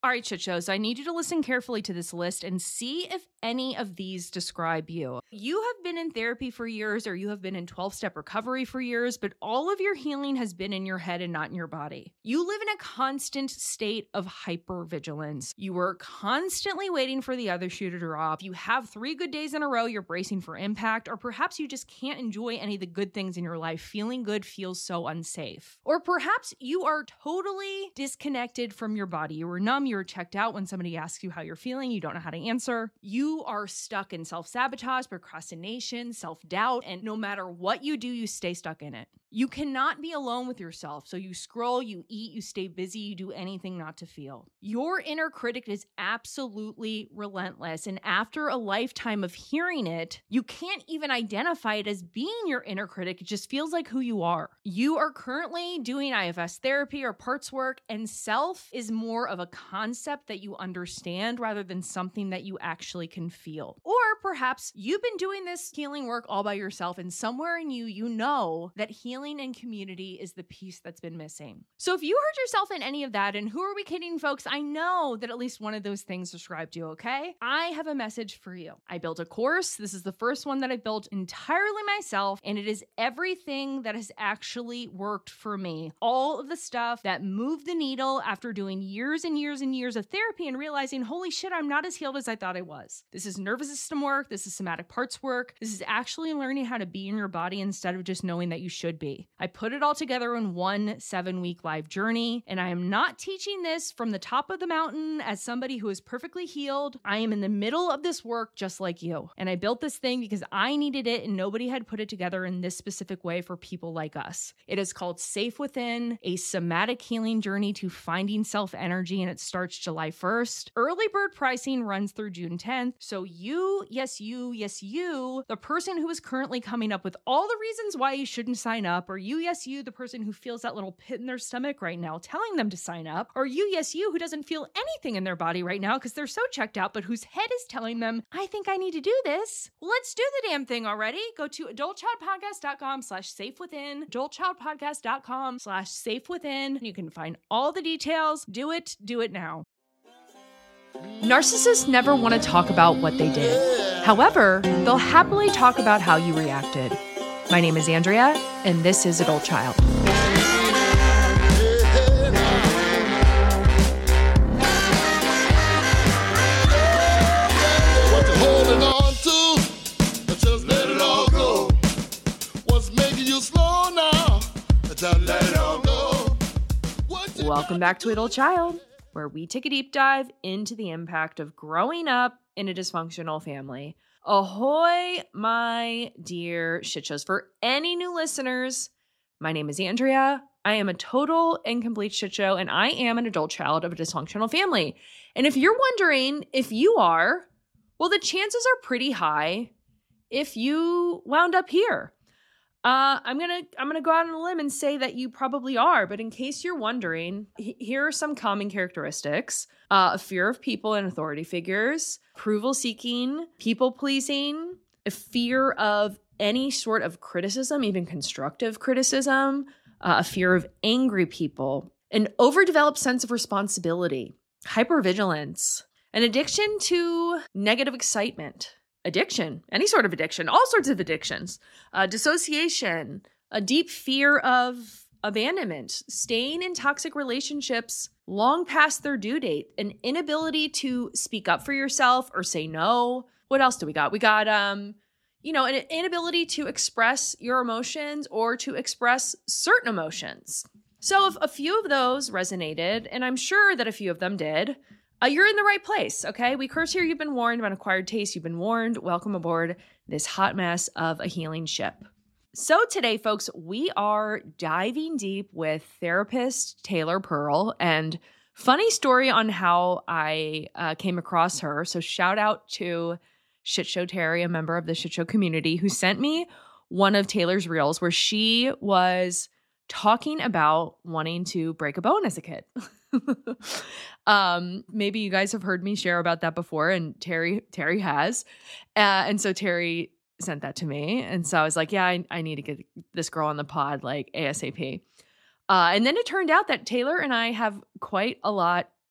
All right, shit shows. I need you to listen carefully to this list and see if any of these describe you. You have been in therapy for years, or you have been in 12-step recovery for years, but all of your healing has been in your head and not in your body. You live in a constant state of hypervigilance. You are constantly waiting for the other shoe to drop. You have 3 good days in a row, you're bracing for impact, or perhaps you just can't enjoy any of the good things in your life. Feeling good feels so unsafe. Or perhaps you are totally disconnected from your body. You are numb, you're checked out when somebody asks you how you're feeling, you don't know how to answer. You are stuck in self-sabotage, procrastination, self-doubt, and no matter what you do, you stay stuck in it. You cannot be alone with yourself, so you scroll, you eat, you stay busy, you do anything not to feel. Your inner critic is absolutely relentless, and after a lifetime of hearing it, you can't even identify it as being your inner critic. It just feels like who you are. You are currently doing IFS therapy or parts work, and self is more of a concept that you understand rather than something that you actually can feel. Or perhaps you've been doing this healing work all by yourself, and somewhere in you, you know that healing and community is the piece that's been missing. So if you hurt yourself in any of that, and who are we kidding, folks? I know that at least one of those things described you, okay? I have a message for you. I built a course. This is the first one that I built entirely myself, and it is everything that has actually worked for me. All of the stuff that moved the needle after doing years and years and years of therapy and realizing, holy shit, I'm not as healed as I thought I was. This is nervous system work. This is somatic parts work. This is actually learning how to be in your body instead of just knowing that you should be. I put it all together in one 7-week live journey, and I am not teaching this from the top of the mountain as somebody who is perfectly healed. I am in the middle of this work just like you. And I built this thing because I needed it, and nobody had put it together in this specific way for people like us. It is called Safe Within, a somatic healing journey to finding self-energy, and it starts July 1st. Early bird pricing runs through June 10th. So you, the person who is currently coming up with all the reasons why you shouldn't sign up, or you, the person who feels that little pit in their stomach right now telling them to sign up, or you, who doesn't feel anything in their body right now because they're so checked out, but whose head is telling them, I think I need to do this. Well, let's do the damn thing already. Go to adultchildpodcast.com/safewithin, adultchildpodcast.com/safewithin. You can find all the details. Do it now. Narcissists never want to talk about what they did. However, they'll happily talk about how you reacted. My name is Andrea, and this is Adult Child. What you holding on to? Just let it all go. What's making you slow now? Just let it all go. Welcome back to Adult Child, where we take a deep dive into the impact of growing up in a dysfunctional family. Ahoy, my dear shit shows. For any new listeners, my name is Andrea. I am a total and complete shit show, and I am an adult child of a dysfunctional family. And if you're wondering if you are, well, the chances are pretty high if you wound up here. I'm gonna go out on a limb and say that you probably are, but in case you're wondering, here are some common characteristics: a fear of people and authority figures, approval seeking, people pleasing, a fear of any sort of criticism, even constructive criticism, a fear of angry people, an overdeveloped sense of responsibility, hypervigilance, an addiction to negative excitement. Addiction, any sort of addiction, all sorts of addictions, dissociation, a deep fear of abandonment, staying in toxic relationships long past their due date, an inability to speak up for yourself or say no. What else do we got? We got, an inability to express your emotions or to express certain emotions. So if a few of those resonated, and I'm sure that a few of them did, you're in the right place, okay? We curse here, you've been warned. About acquired taste, you've been warned. Welcome aboard this hot mess of a healing ship. So today, folks, we are diving deep with therapist Taylor Pearl, and funny story on how I came across her. So shout out to Shit Show Terry, a member of the Shit Show community, who sent me one of Taylor's reels where she was talking about wanting to break a bone as a kid. Maybe you guys have heard me share about that before, and Terry has. And so Terry sent that to me. And so I was like, yeah, I need to get this girl on the pod, like ASAP. And then it turned out that Taylor and I have quite a lot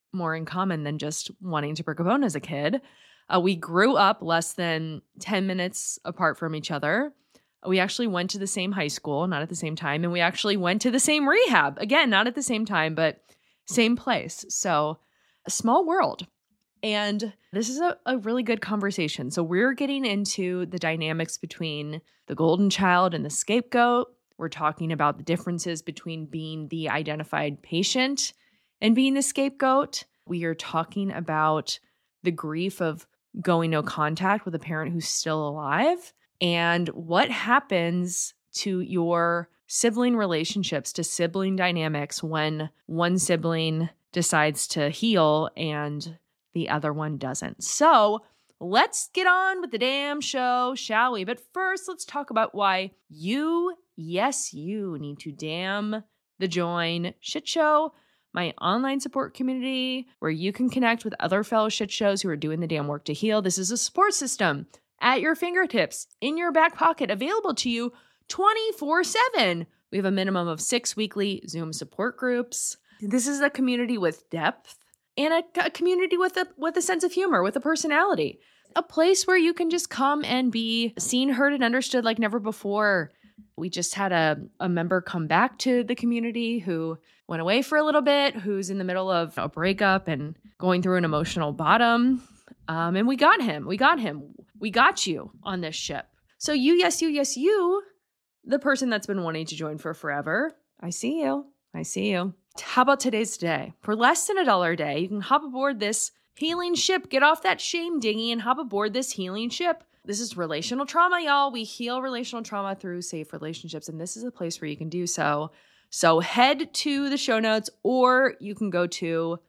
more in common than just wanting to break a bone as a kid. We grew up less than 10 minutes apart from each other. We actually went to the same high school, not at the same time. And we actually went to the same rehab. Again, not at the same time, but same place. So a small world. And this is a really good conversation. So we're getting into the dynamics between the golden child and the scapegoat. We're talking about the differences between being the identified patient and being the scapegoat. We are talking about the grief of going no contact with a parent who's still alive and what happens to your sibling relationships, to sibling dynamics when one sibling decides to heal and the other one doesn't. So let's get on with the damn show, shall we? But first, let's talk about why you, yes, you need to damn the Join Shit Show, my online support community where you can connect with other fellow shit shows who are doing the damn work to heal. This is a support system at your fingertips, in your back pocket, available to you 24/7. We have a minimum of 6 weekly Zoom support groups. This is a community with depth and a community with a sense of humor, with a personality. A place where you can just come and be seen, heard, and understood like never before. We just had a member come back to the community who went away for a little bit, who's in the middle of a breakup and going through an emotional bottom. And we got him. We got you on this ship. So you, yes, you, the person that's been wanting to join for forever. I see you. How about today's day? For less than $1 a day, you can hop aboard this healing ship, get off that shame dinghy and hop aboard this healing ship. This is relational trauma, y'all. We heal relational trauma through safe relationships, and this is a place where you can do so. So head to the show notes, or you can go to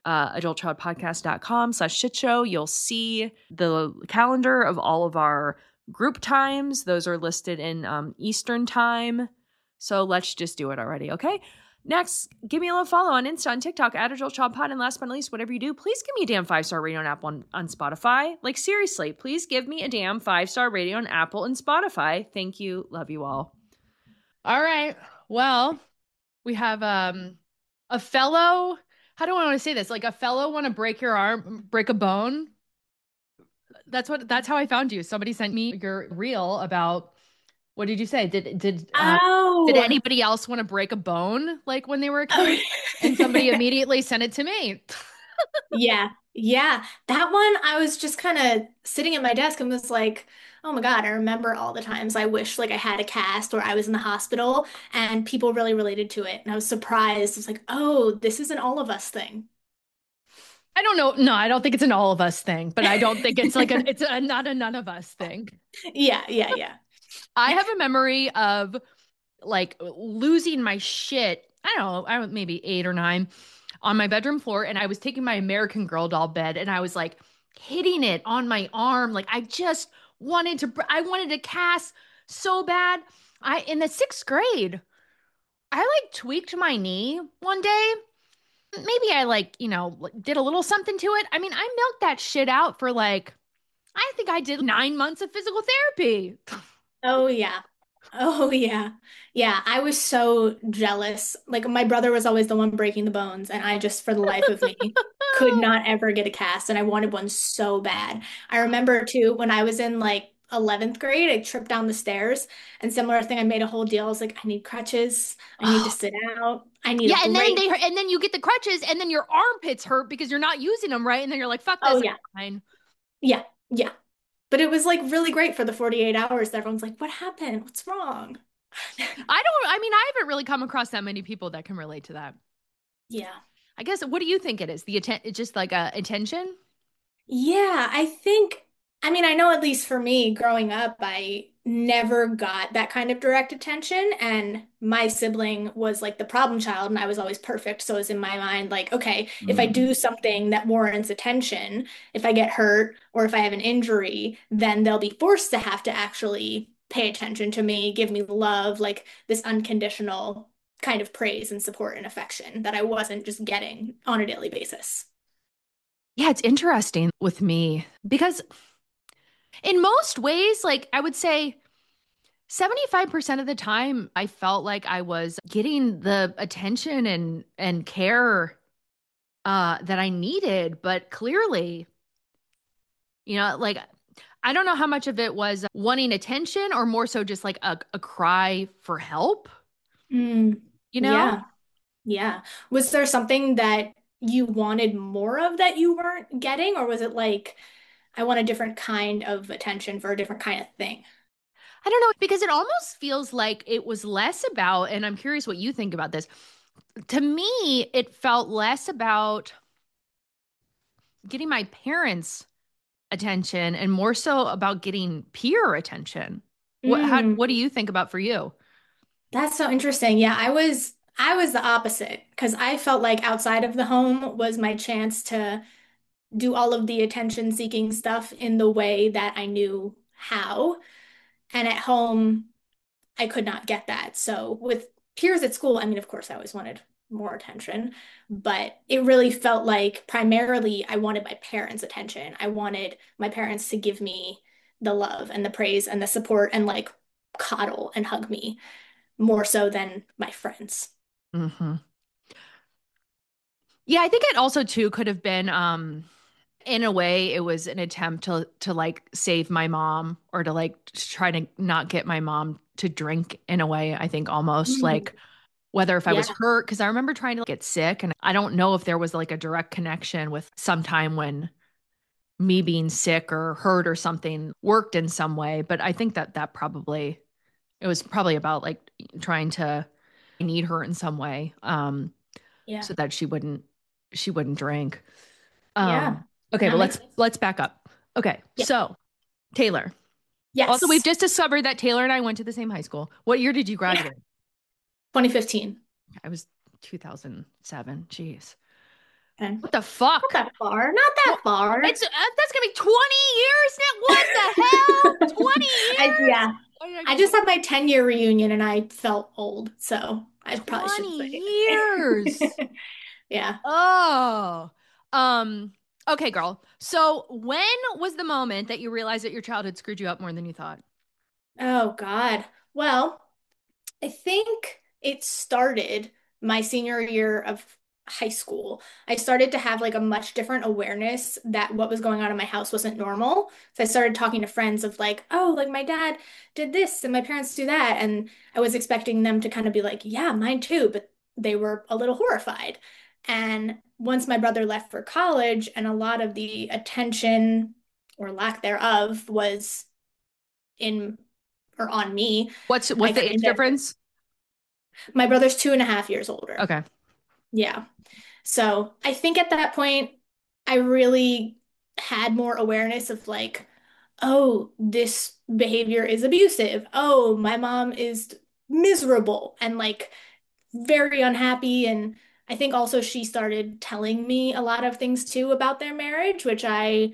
adultchildpodcast.com/shitshow. You'll see the calendar of all of our group times. Those are listed in Eastern time. So let's just do it already, okay? Next, give me a little follow on Insta and TikTok at adultchildpod. And last but not least, whatever you do, please give me a damn 5-star rating on Apple on Spotify. Like seriously, please give me a damn 5-star rating on Apple and Spotify. Thank you. Love you all. All right. Well, we have a fellow, how do I want to say this? Like a fellow want to break your arm, break a bone. That's how I found you. Somebody sent me your reel about, what did you say? Did anybody else want to break a bone like when they were a kid? And somebody immediately sent it to me. Yeah. That one, I was just kind of sitting at my desk and was like, oh my God, I remember all the times I wish like I had a cast or I was in the hospital and people really related to it. And I was surprised. I was like, oh, this is an all of us thing. I don't know. No, I don't think it's an all of us thing, but I don't think it's like it's not a none of us thing. Yeah. I have a memory of like losing my shit. I don't know, I was maybe 8 or 9 on my bedroom floor. And I was taking my American Girl doll bed and I was like hitting it on my arm. Like I wanted to cast so bad. In the 6th grade, I like tweaked my knee one day. Maybe I did a little something to it. I mean, I milked that shit out for I think I did 9 months of physical therapy. Oh yeah. Yeah, I was so jealous. Like my brother was always the one breaking the bones, and I just, for the life of me, could not ever get a cast, and I wanted one so bad. I remember too when I was in 11th grade, I tripped down the stairs, and similar thing, I made a whole deal. I was like, I need crutches, I need to sit out, I need and then you get the crutches, and then your armpits hurt because you're not using them right, and then you're like, fuck this, fine. Yeah. But it was really great for the 48 hours that everyone's like, what happened? What's wrong? I haven't really come across that many people that can relate to that. Yeah. I guess, what do you think it is? It's just like a attention? Yeah, I know at least for me growing up, I never got that kind of direct attention. And my sibling was like the problem child and I was always perfect. So it was in my mind like, okay, if I do something that warrants attention, if I get hurt or if I have an injury, then they'll be forced to have to actually pay attention to me, give me love, like this unconditional kind of praise and support and affection that I wasn't just getting on a daily basis. Yeah, it's interesting with me because in most ways, I would say 75% of the time, I felt like I was getting the attention and care that I needed, but clearly, like I don't know how much of it was wanting attention or more so just like a cry for help, Mm, you know? yeah. Yeah. Was there something that you wanted more of that you weren't getting, or was it like, I want a different kind of attention for a different kind of thing? I don't know because it almost feels like it was less about, and I'm curious what you think about this. To me, it felt less about getting my parents' attention and more so about getting peer attention. What do Mm, you think about for you? that's so interesting. Yeah, I was the opposite because I felt like outside of the home was my chance to do all of the attention seeking stuff in the way that I knew how. And at home, I could not get that. So with peers at school, I mean, of course, I always wanted more attention, but it really felt like primarily I wanted my parents' attention. I wanted my parents to give me the love and the praise and the support and like coddle and hug me more so than my friends. Hmm. Yeah, I think it also too could have been in a way it was an attempt to like save my mom or to like try to not get my mom to drink in a way. I think almost Mm. like whether if I Yeah. was hurt because I remember trying to get sick and I don't know if there was like a direct connection with some time when me being sick or hurt or something worked in some way, but I think that probably it was probably about like trying to need her in some way Yeah. so that she wouldn't drink. Yeah. Okay, That but makes sense. let's back up. Okay, Yeah. so Taylor. Also, we've Yes. just discovered that Taylor and I went to the same high school. What year did you Yeah. graduate? 2015. I was 2007. Jeez. Okay. What the Not fuck? that far. Not Well, that far. it's that's gonna be 20 years now. What the hell? 20 years? Yeah. Why did I I go so just had my 10-year reunion and I felt old, so I probably shouldn't 20 say years? anything. Yeah. Oh. Um, okay, girl. So when was the moment that you realized that your childhood screwed you up more than you thought? Oh God. Well, I think it started my senior year of high school. I started to have like a much different awareness that what was going on in my house wasn't normal. So I started talking to friends of like, oh, like my dad did this and my parents do that. And I was expecting them to kind of be like, yeah, mine too. But they were a little horrified. And once my brother left for college and a lot of the attention or lack thereof was in or on me, What's I the age kind of, difference? my brother's 2.5 years older. Okay. Yeah. So I think at that point, I really had more awareness of like, oh, this behavior is abusive. Oh, my mom is miserable and like very unhappy. And I think also she started telling me a lot of things too about their marriage, which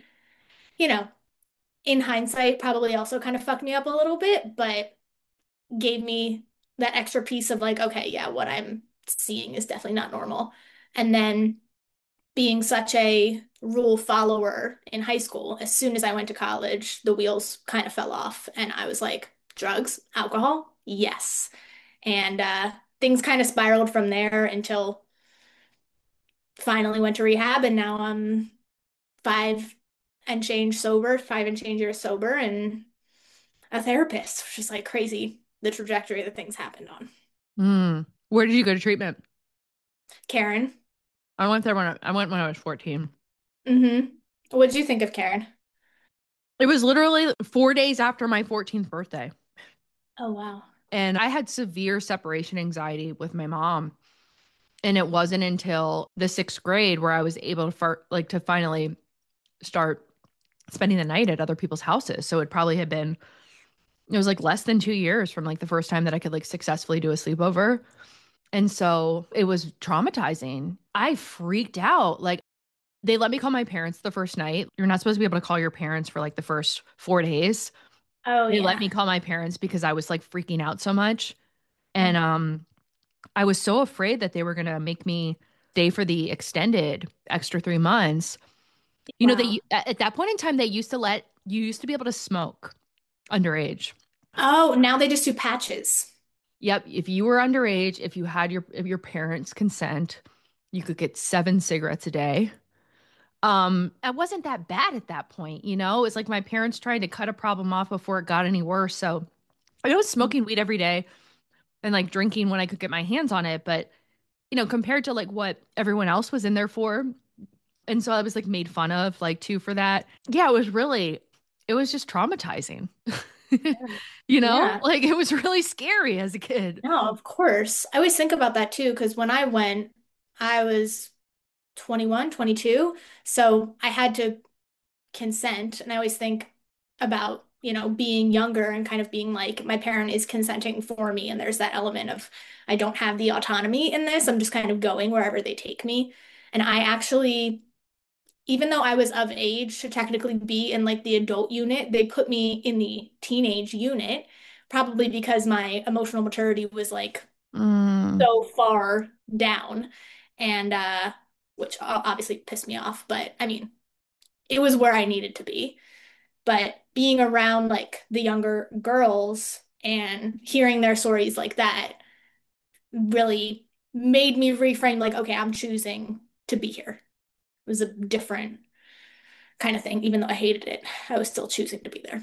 you know, in hindsight, probably also kind of fucked me up a little bit, but gave me that extra piece of like, okay, yeah, what I'm seeing is definitely not normal. And then being such a rule follower in high school, as soon as I went to college, the wheels kind of fell off. And I was like, drugs, alcohol, yes. And things kind of spiraled from there until finally went to rehab. And now I'm five and change sober, 5 and change years sober, and a therapist, which is like crazy the trajectory that things happened on. Hmm. Where did you go to treatment? Karen, I went when I was 14. mm-hmm. What did you think of Karen? It was literally 4 days after my 14th birthday. Oh, wow. And I had severe separation anxiety with my mom. And it wasn't until the sixth grade where I was able to finally start spending the night at other people's houses. So it was like less than 2 years from like the first time that I could like successfully do a sleepover. And so it was traumatizing. I freaked out. Like they let me call my parents the first night. You're not supposed to be able to call your parents for like the first 4 days. Oh, They let yeah. me call my parents because I was like freaking out so much. And Mm. I was so afraid that they were gonna make me stay for the extended extra 3 months. Wow. At that point in time, they used to be able to smoke underage. Oh, now they just do patches. Yep, if you were underage, if you had your parents' consent, you could get 7 cigarettes a day. It wasn't that bad at that point, you know? It's like my parents trying to cut a problem off before it got any worse. So I was smoking weed every day and like drinking when I could get my hands on it, but compared to like what everyone else was in there for, and so I was like made fun of like too for that. Yeah, it was just traumatizing. Yeah. Like it was really scary as a kid. No, of course. I always think about that too, because when I went, I was 21, 22, so I had to consent. And I always think about, being younger and kind of being like, my parent is consenting for me. And there's that element of I don't have the autonomy in this. I'm just kind of going wherever they take me. And I actually, even though I was of age to technically be in like the adult unit, they put me in the teenage unit, probably because my emotional maturity was like Mm. so far down. And which obviously pissed me off, but I mean, it was where I needed to be. But being around like the younger girls and hearing their stories like that really made me reframe like, okay, I'm choosing to be here. It was a different kind of thing. Even though I hated it, I was still choosing to be there.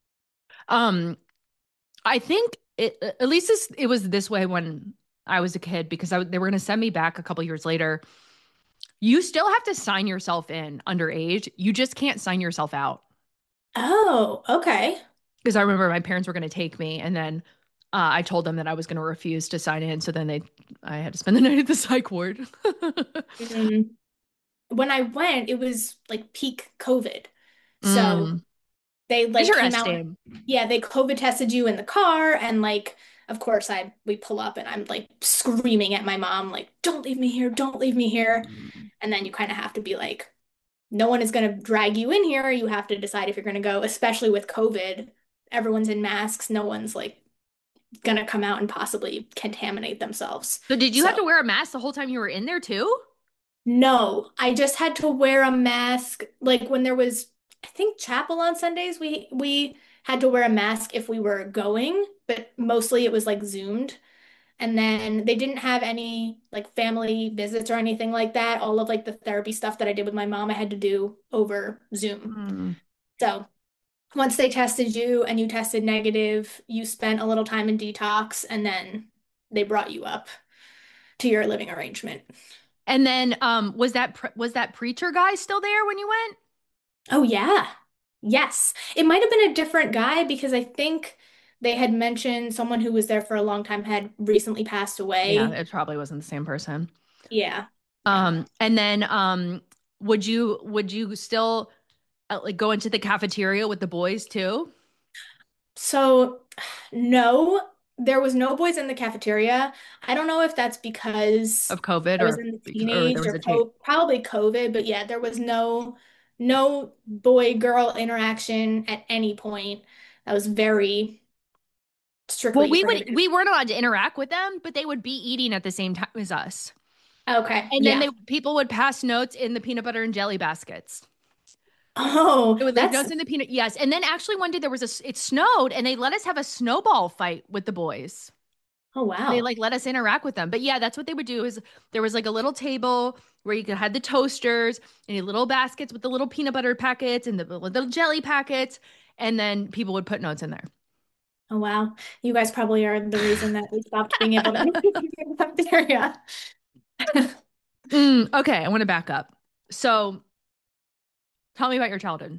Um, I think at least it was this way when I was a kid because they were going to send me back a couple years later. You still have to sign yourself in underage. You just can't sign yourself out. Oh, okay. Because I remember my parents were going to take me, and then I told them that I was going to refuse to sign in. So then I had to spend the night at the psych ward. Mm. When I went, it was like peak COVID. So Mm, they like came out, interesting. yeah, they COVID tested you in the car and like of course we pull up and I'm like screaming at my mom like don't leave me here, don't leave me here. And then you kind of have to be like no one is going to drag you in here. You have to decide if you're going to go, especially with COVID. Everyone's in masks. No one's like going to come out and possibly contaminate themselves. So did you have So to wear a mask the whole time you were in there too? no, I just had to wear a mask. Like when there was, I think chapel on Sundays, we had to wear a mask if we were going, but mostly it was like Zoomed. And then they didn't have any like family visits or anything like that. All of like the therapy stuff that I did with my mom, I had to do over Zoom. Mm. So once they tested you and you tested negative, you spent a little time in detox and then they brought you up to your living arrangement. And then was that preacher guy still there when you went? Oh, yeah. Yes. It might have been a different guy because I think they had mentioned someone who was there for a long time had recently passed Yeah, away. it probably wasn't the same person. Yeah. Yeah. And then would you still like go into the cafeteria with the boys too So, no, there was no boys in the cafeteria. I don't know if that's because of COVID I was in the or there teenage was or a change? probably COVID, but yeah, there was no boy girl interaction at any point. That was very Well, strictly prohibited. we weren't allowed to interact with them, but they would be eating at the same time as us. Okay, And then yeah. people would pass notes in the peanut butter and jelly baskets. Oh, They would leave that's notes in the peanut. Yes. And then actually one day it snowed and they let us have a snowball fight with the boys. oh They wow. like let us interact with them. But yeah, that's what they would do is there was like a little table where you could have the toasters and the little baskets with the little peanut butter packets and the little jelly packets. And then people would put notes in there. Oh wow. You guys probably are the reason that we stopped being able to in the cafeteria. Okay, I want to back up. So tell me about your childhood.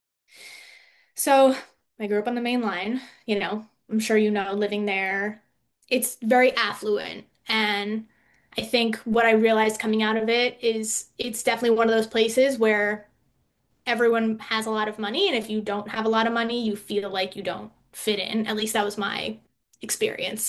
So I grew up on the main line, I'm sure living there, it's very affluent. And I think what I realized coming out of it is it's definitely one of those places where everyone has a lot of money. And if you don't have a lot of money, you feel like you don't fit in. At least that was my experience.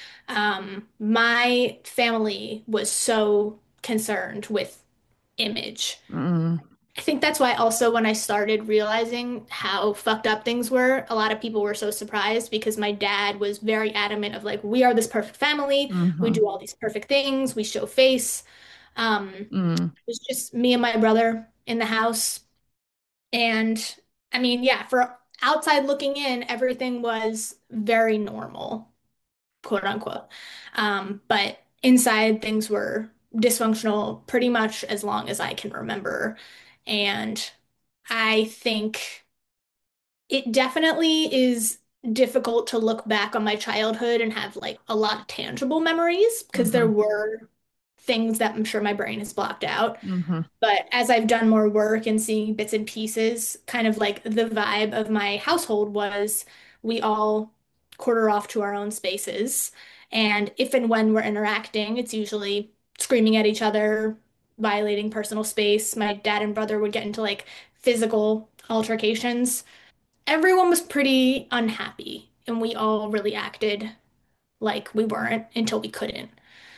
My family was so concerned with image. Mm, I think that's why also when I started realizing how fucked up things were, a lot of people were so surprised because my dad was very adamant of like, we are this perfect family. We mhm, do all these perfect things. We show face. mm, It was just me and my brother in the house. And I mean, yeah, for outside looking in, everything was very normal, quote unquote. But inside things were dysfunctional pretty much as long as I can remember. And I think it definitely is difficult to look back on my childhood and have like a lot of tangible memories because there Hmm. were things that I'm sure my brain has blocked out. Hmm. But as I've done more work and seeing bits and pieces, kind of like the vibe of my household was we all quarter off to our own spaces. And if and when we're interacting, it's usually screaming at each other, violating personal space. My dad and brother would get into like physical altercations. Everyone was pretty unhappy, and we all really acted like we weren't until we couldn't.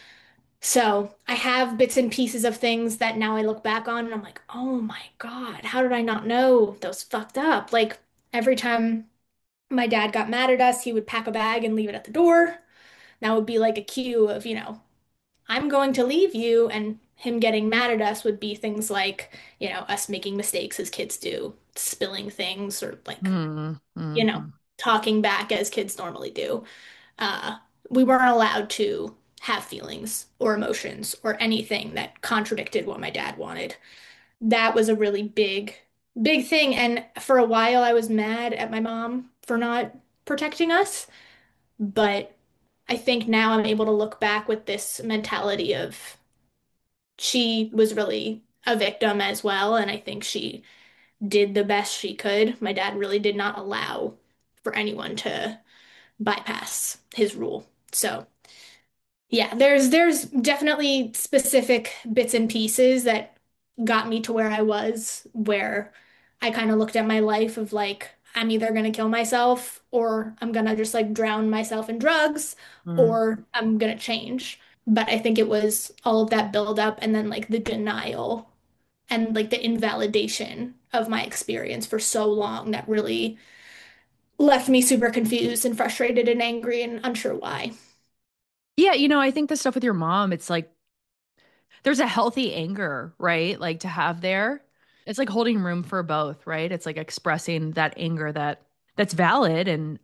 So I have bits and pieces of things that now I look back on and I'm like, oh my God, how did I not know? That was fucked up. Like every time my dad got mad at us, he would pack a bag and leave it at the door. That would be like a cue of, I'm going to leave you. And him getting mad at us would be things like, us making mistakes as kids do, spilling things or like, Hmm. you know, Hmm. talking back as kids normally do. uh, we weren't allowed to have feelings or emotions or anything that contradicted what my dad wanted. That was a really big thing. And for a while, I was mad at my mom for not protecting us. But I think now I'm able to look back with this mentality of she was really a victim as well. And I think she did the best she could. My dad really did not allow for anyone to bypass his rule. So, yeah, there's definitely specific bits and pieces that got me to where I was, where I kind of looked at my life of like, I'm either gonna kill myself or I'm gonna just like drown myself in drugs Hmm. or I'm gonna change. But I think it was all of that build up and then like the denial and like the invalidation of my experience for so long that really left me super confused and frustrated and angry and unsure why. Yeah, I think the stuff with your mom, it's like there's a healthy anger, right? Like to have there. It's like holding room for both, right? It's like expressing that anger that's valid and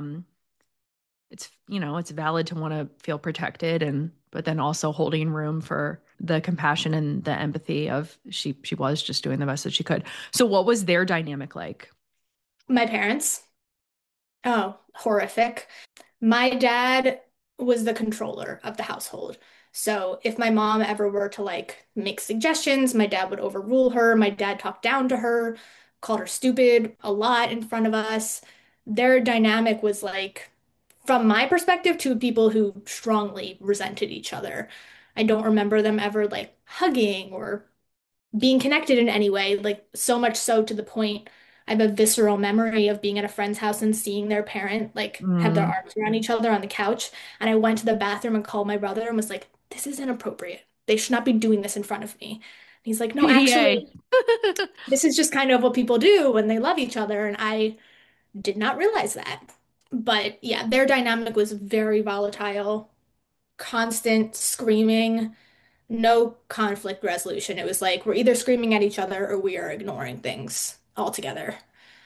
it's valid to want to feel protected and but then also holding room for the compassion and the empathy of she was just doing the best that she could. So what was their dynamic like? My parents. Oh, horrific. My dad was the controller of the household. So if my mom ever were to like make suggestions, my dad would overrule her. My dad talked down to her, called her stupid a lot in front of us. Their dynamic was like, from my perspective, two people who strongly resented each other. I don't remember them ever like hugging or being connected in any way, like so much so to the point I have a visceral memory of being at a friend's house and seeing their parent like have their Mm. arms around each other on the couch. And I went to the bathroom and called my brother and was like, this is inappropriate. They should not be doing this in front of me. And he's like, no, PDA. actually, this is just kind of what people do when they love each other. And I did not realize that. But yeah, their dynamic was very volatile, constant screaming, no conflict resolution. It was like we're either screaming at each other or we are ignoring things altogether.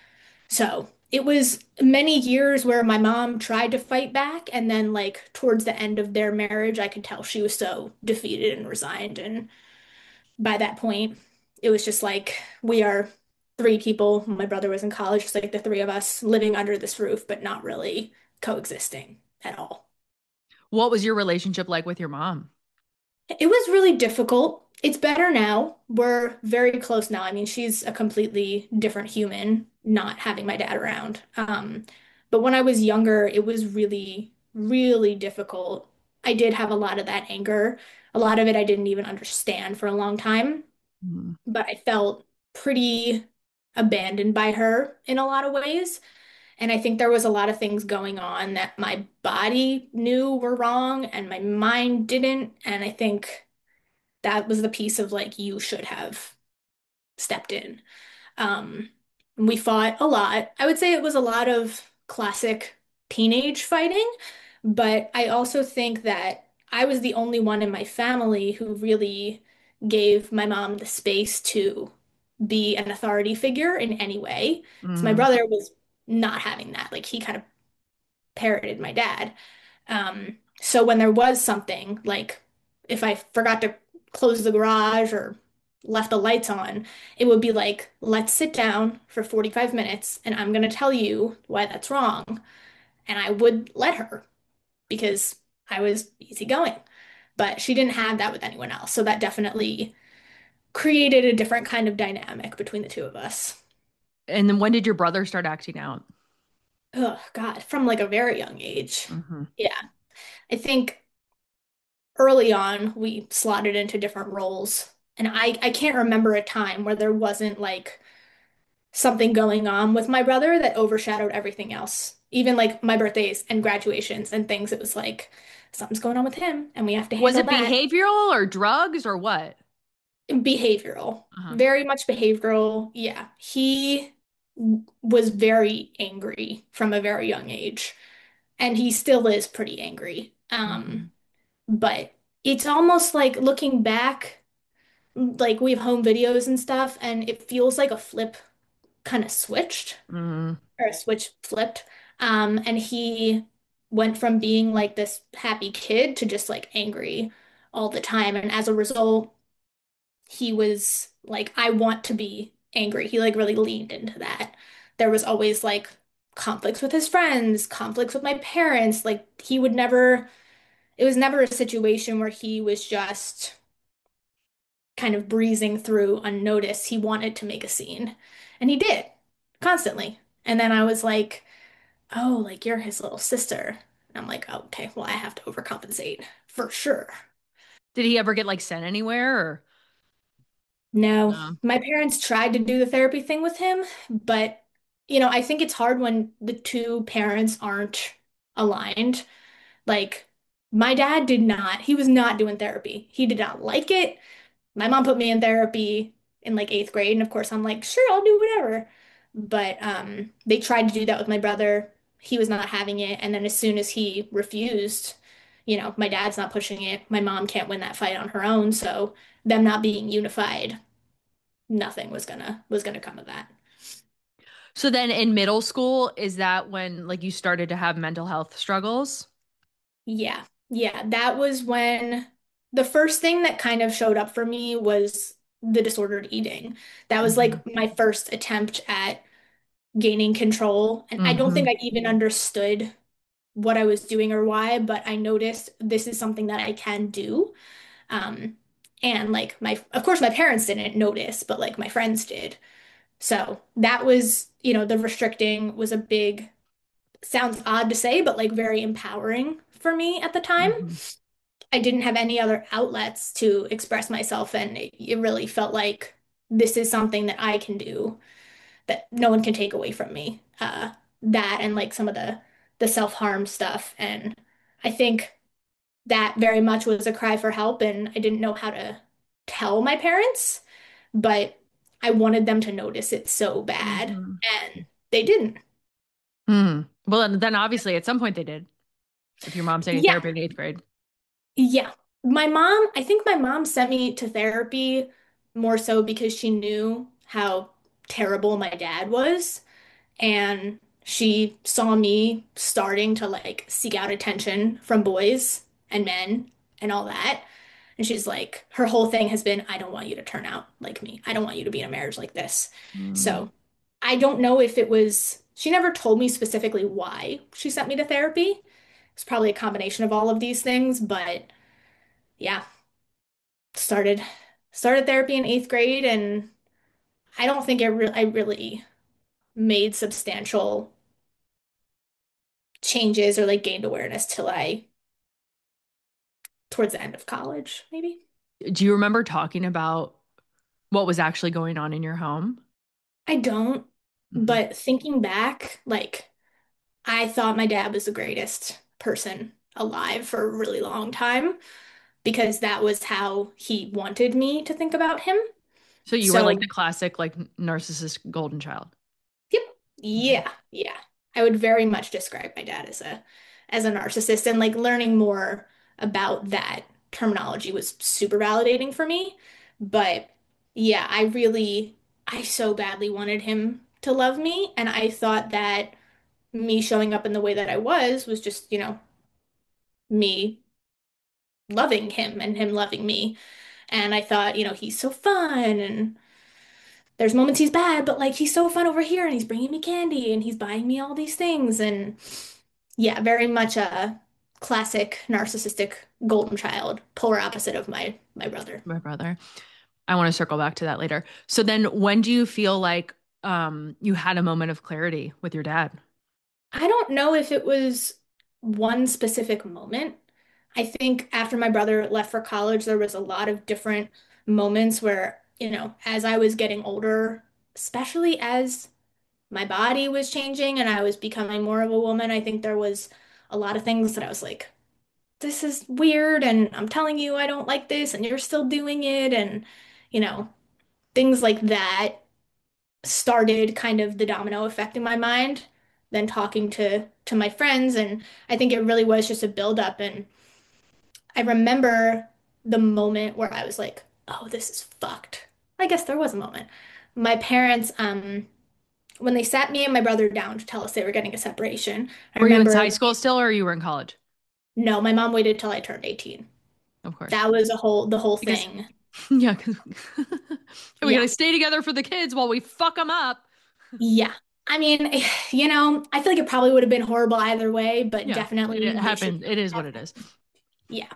So it was many years where my mom tried to fight back, and then like towards the end of their marriage, I could tell she was so defeated and resigned. And by that point, it was just like we are three people. My brother was in college, just like the three of us living under this roof, but not really coexisting at all. What was your relationship like with your mom? It was really difficult. It's better now. We're very close now. I mean, she's a completely different human, not having my dad around. But when I was younger, it was really, really difficult. I did have a lot of that anger. A lot of it I didn't even understand for a long time, Mm. but I felt pretty abandoned by her in a lot of ways. And I think there was a lot of things going on that my body knew were wrong and my mind didn't. And I think that was the piece of like you should have stepped in. Um, we fought a lot. I would say it was a lot of classic teenage fighting, but I also think that I was the only one in my family who really gave my mom the space to be an authority figure in any way. So my Mm. brother was not having that. Like he kind of parroted my dad. So when there was something like if I forgot to closed the garage or left the lights on, it would be like, let's sit down for 45 minutes and I'm going to tell you why that's wrong. And I would let her because I was easygoing. But she didn't have that with anyone else. So that definitely created a different kind of dynamic between the two of us. And then when did your brother start acting out? Oh, God, from like a very young age. Hmm. Yeah. I think early on we slotted into different roles. And I can't remember a time where there wasn't like something going on with my brother that overshadowed everything else. Even like my birthdays and graduations and things, it was like something's going on with him and we have to Was handle it that. behavioral or drugs or what? Behavioral, Uh-huh. very much behavioral. Yeah, he was very angry from a very young age, and he still is pretty angry. Hmm. But it's almost like looking back, like we have home videos and stuff, and it feels like a flip kind of switched Mm. or a switch flipped. And he went from being like this happy kid to just like angry all the time, and as a result he was like, I want to be angry. He like really leaned into that. There was always like conflicts with his friends, conflicts with my parents. Like he would never, it was never a situation where he was just kind of breezing through unnoticed. He wanted to make a scene. And he did constantly. And then I was like, oh, like you're his little sister. And I'm like, oh, okay, well, I have to overcompensate for sure. Did he ever get like sent anywhere or No, no? my parents tried to do the therapy thing with him, but I think it's hard when the two parents aren't aligned. Like, my dad did not, he was not doing therapy. He did not like it. My mom put me in therapy in like eighth grade, and of course, I'm like, sure, I'll do whatever. But they tried to do that with my brother. He was not having it, and then as soon as he refused, my dad's not pushing it. My mom can't win that fight on her own, so them not being unified nothing was gonna come of that. So then in middle school, is that when like you started to have mental health struggles? Yeah. Yeah, that was when the first thing that kind of showed up for me was the disordered eating. That was Hmm. like my first attempt at gaining control. And I don't think Hmm. I even understood what I was doing or why, but I noticed this is something that I can do. Um, and like of course, my parents didn't notice, but like my friends did. So that was, the restricting was a big sounds odd to say, but like very empowering for me at the time. Hmm. I didn't have any other outlets to express myself, and it really felt like this is something that I can do that no one can take away from me. That and like some of the self-harm stuff, and I think that very much was a cry for help, and I didn't know how to tell my parents, but I wanted them to notice it so bad, Hmm. and they didn't. Hmm. Well, then obviously at some point they did. If your mom's taking Yeah, therapy in eighth grade. Yeah. I think my mom sent me to therapy more so because she knew how terrible my dad was. And she saw me starting to like seek out attention from boys and men and all that. And she's like, her whole thing has been, I don't want you to turn out like me. I don't want you to be in a marriage like this. Mm. So I don't know if it was, she never told me specifically why she sent me to therapy. It's probably a combination of all of these things, but yeah, started started therapy in eighth grade, and I don't think I really made substantial changes or like gained awareness till I towards the end of college, maybe. Do you remember talking about what was actually going on in your home? I don't, Hmm. but thinking back, like I thought my dad was the greatest person alive for a really long time because that was how he wanted me to think about him. So you were like the So classic like narcissist golden child. yep. Mhm. Yeah, yeah. I would very much describe my dad as a narcissist, and like learning more about that terminology was super validating for me. But yeah, I so badly wanted him to love me, and I thought that me showing up in the way that I was just, me loving him and him loving me. And I thought, he's so fun and there's moments he's bad, but like he's so fun over here and he's bringing me candy and he's buying me all these things. And yeah, very much a classic narcissistic golden child, polar opposite of my brother. My brother. I want to circle back to that later. So then when do you feel like you had a moment of clarity with your dad? I don't know if it was one specific moment. I think after my brother left for college, there was a lot of different moments where, as I was getting older, especially as my body was changing and I was becoming more of a woman, I think there was a lot of things that I was like, this is weird, and I'm telling you I don't like this, and you're still doing it, and, you know, things like that started kind of the domino effect in my mind, then talking to my friends, and I think it really was just a buildup. And I remember the moment where I was like, oh, this is fucked. I guess there was a moment. My parents, when they sat me and my brother down to tell us they were getting a separation, I Were you in remember, high school still or you were in college? no, my mom waited till I turned 18. Of course. That was the whole Because thing. yeah, 'cause we Yeah. gotta stay together for the kids while we fuck them up. Yeah. I mean, I feel like it probably would have been horrible either way, but Yeah, it definitely they should happened. It is what have. it is. Yeah.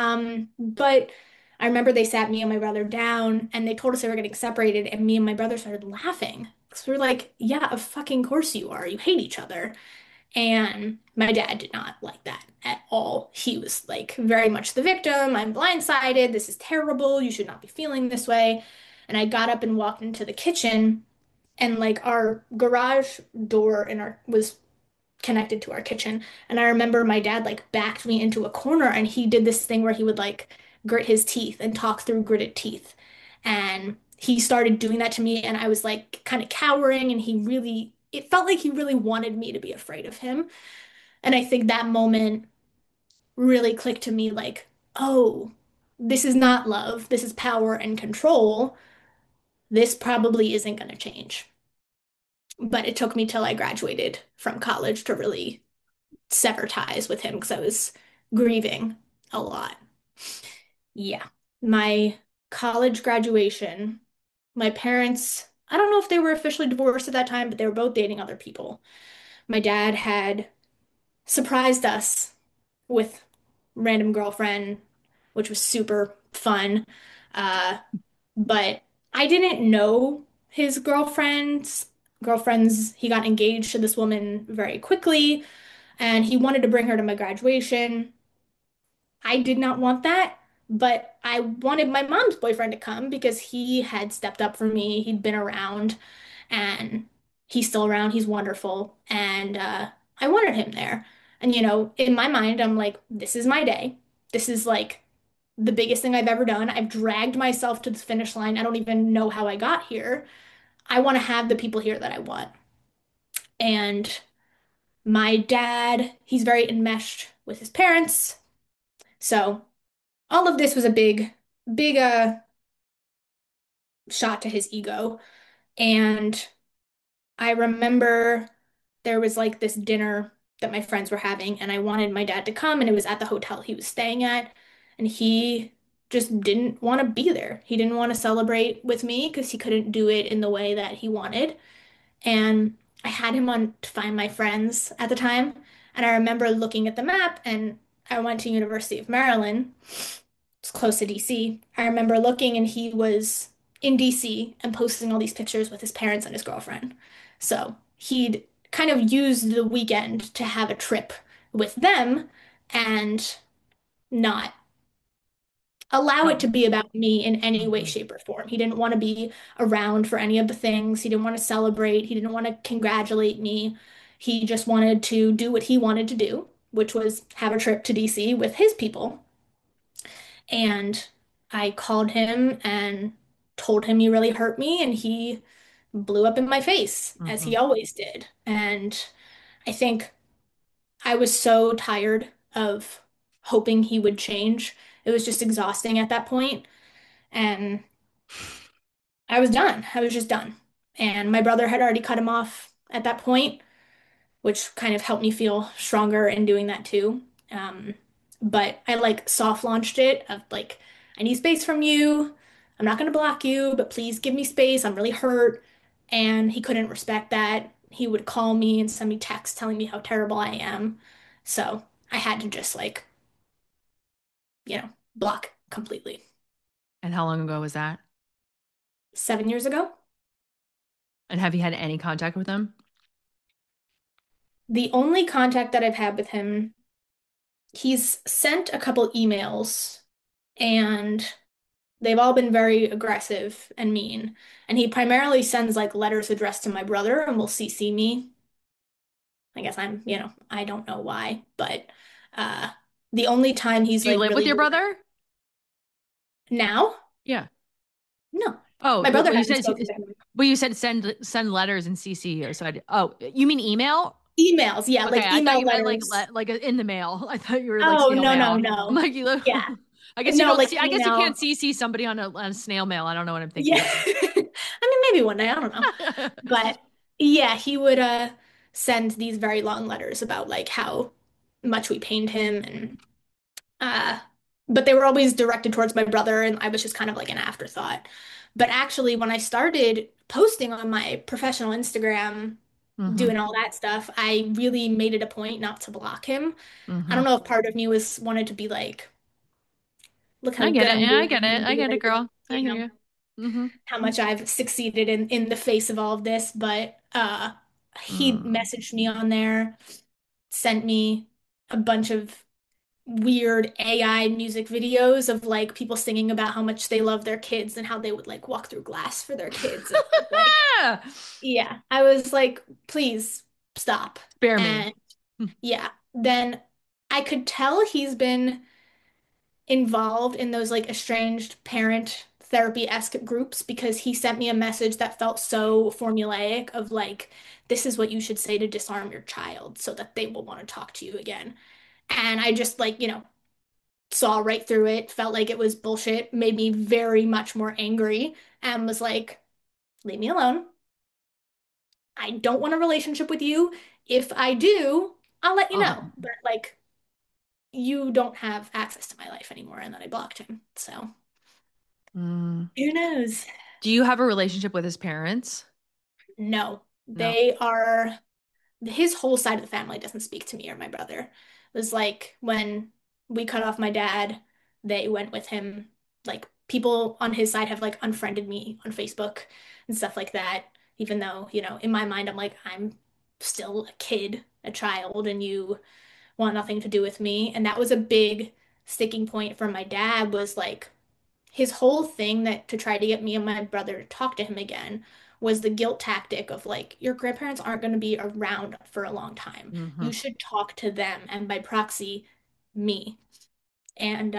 But I remember they sat me and my brother down and they told us they were getting separated, and me and my brother started laughing. Because we were like, yeah, of fucking course you are. You hate each other. And my dad did not like that at all. He was like very much the victim. I'm blindsided. This is terrible. You should not be feeling this way. And I got up and walked into the kitchen, and like our garage door in our was connected to our kitchen. And I remember my dad like backed me into a corner and he did this thing where he would like grit his teeth and talk through gritted teeth. And he started doing that to me and I was like kind of cowering, and it felt like he really wanted me to be afraid of him. And I think that moment really clicked to me like, oh, this is not love. This is power and control. This probably isn't going to change. But it took me till I graduated from college to really sever ties with him because I was grieving a lot. Yeah. My college graduation, my parents, I don't know if they were officially divorced at that time, but they were both dating other people. My dad had surprised us with random girlfriend, which was super fun. Uh, but I didn't know his girlfriends. He got engaged to this woman very quickly, and he wanted to bring her to my graduation. I did not want that, but I wanted my mom's boyfriend to come because he had stepped up for me. He'd been around and he's still around. He's wonderful. And I wanted him there. And, in my mind, I'm like, this is my day. This is like the biggest thing I've ever done. I've dragged myself to the finish line. I don't even know how I got here. I want to have the people here that I want. And my dad, he's very enmeshed with his parents. So all of this was a big shot to his ego. And I remember there was like this dinner that my friends were having, and I wanted my dad to come, and it was at the hotel he was staying at. And he just didn't want to be there. He didn't want to celebrate with me because he couldn't do it in the way that he wanted. And I had him on to find my friends at the time. And I remember looking at the map, and I went to University of Maryland. It's close to DC. I remember looking and he was in DC and posting all these pictures with his parents and his girlfriend. So he'd kind of used the weekend to have a trip with them and not allow it to be about me in any way, Mhm. shape, or form. He didn't want to be around for any of the things. He didn't want to celebrate. He didn't want to congratulate me. He just wanted to do what he wanted to do, which was have a trip to DC with his people. And I called him and told him you really hurt me, and he blew up in my face, as he Mhm. always did. And I think I was so tired of hoping he would change. It was just exhausting at that point, and I was done. I was just done. And my brother had already cut him off at that point, which kind of helped me feel stronger in doing that too. Um, but I like soft launched it of like I need space from you. I'm not going to block you, but please give me space. I'm really hurt. And he couldn't respect that. He would call me and send me texts telling me how terrible I am. So I had to just like, block completely. And how long ago was that? 7 years ago, And have you had any contact with them? the only contact that I've had with him, he's sent a couple emails and they've all been very aggressive and mean. And he primarily sends like letters addressed to my brother and will CC me. I guess I don't know why, but uh the only time he's Do you like live with really your brother? now, Yeah. no. Oh, My but, brother but you hasn't said spoken to him. send letters and CC you. So oh, you mean email? Emails, yeah, Okay, like I thought email you meant letters. like in the mail. I thought you were like Oh, snail no, no, mail. I'm no. like you. Yeah. I guess you No, don't like see. I guess you can't email. CC somebody on a snail mail. I don't know what I'm thinking Yeah. I mean, maybe one day, I don't know. of. But yeah, he would send these very long letters about like how much we pained him and uh but they were always directed towards my brother and I was just kind of like an afterthought. But actually when I started posting on my professional Instagram, Hmm. doing all that stuff, I really made it a point not to block him. I don't Hmm. know if part of me was wanted to be like, look how I get good it. I'm Yeah, I doing get it. and I do get it, everything, girl. I hear you. Hmm. how much I've succeeded in the face of all of this, but he Mm. messaged me on there, sent me a bunch of weird AI music videos of like people singing about how much they love their kids and how they would like walk through glass for their kids. And I was like, yeah, I was like, please stop. Spare me. And yeah, then I could tell he's been involved in those like estranged parent therapy-esque groups because he sent me a message that felt so formulaic of like, this is what you should say to disarm your child so that they will want to talk to you again. And I just like, saw right through it, felt like it was bullshit, made me very much more angry, and was like, leave me alone. I don't want a relationship with you. If I do, I'll let you Oh. know. But like, you don't have access to my life anymore. And then I blocked him. So Mm. who knows? Do you have a relationship with his parents? No, No. they are, his whole side of the family doesn't speak to me or my brother. It was like when we cut off my dad, they went with him. Like people on his side have like unfriended me on Facebook and stuff like that. Even though, in my mind, I'm like, I'm still a kid, a child, and you want nothing to do with me. And that was a big sticking point for my dad was like, his whole thing that to try to get me and my brother to talk to him again was the guilt tactic of like, your grandparents aren't going to be around for a long time. Hmm. You should talk to them and by proxy, me. And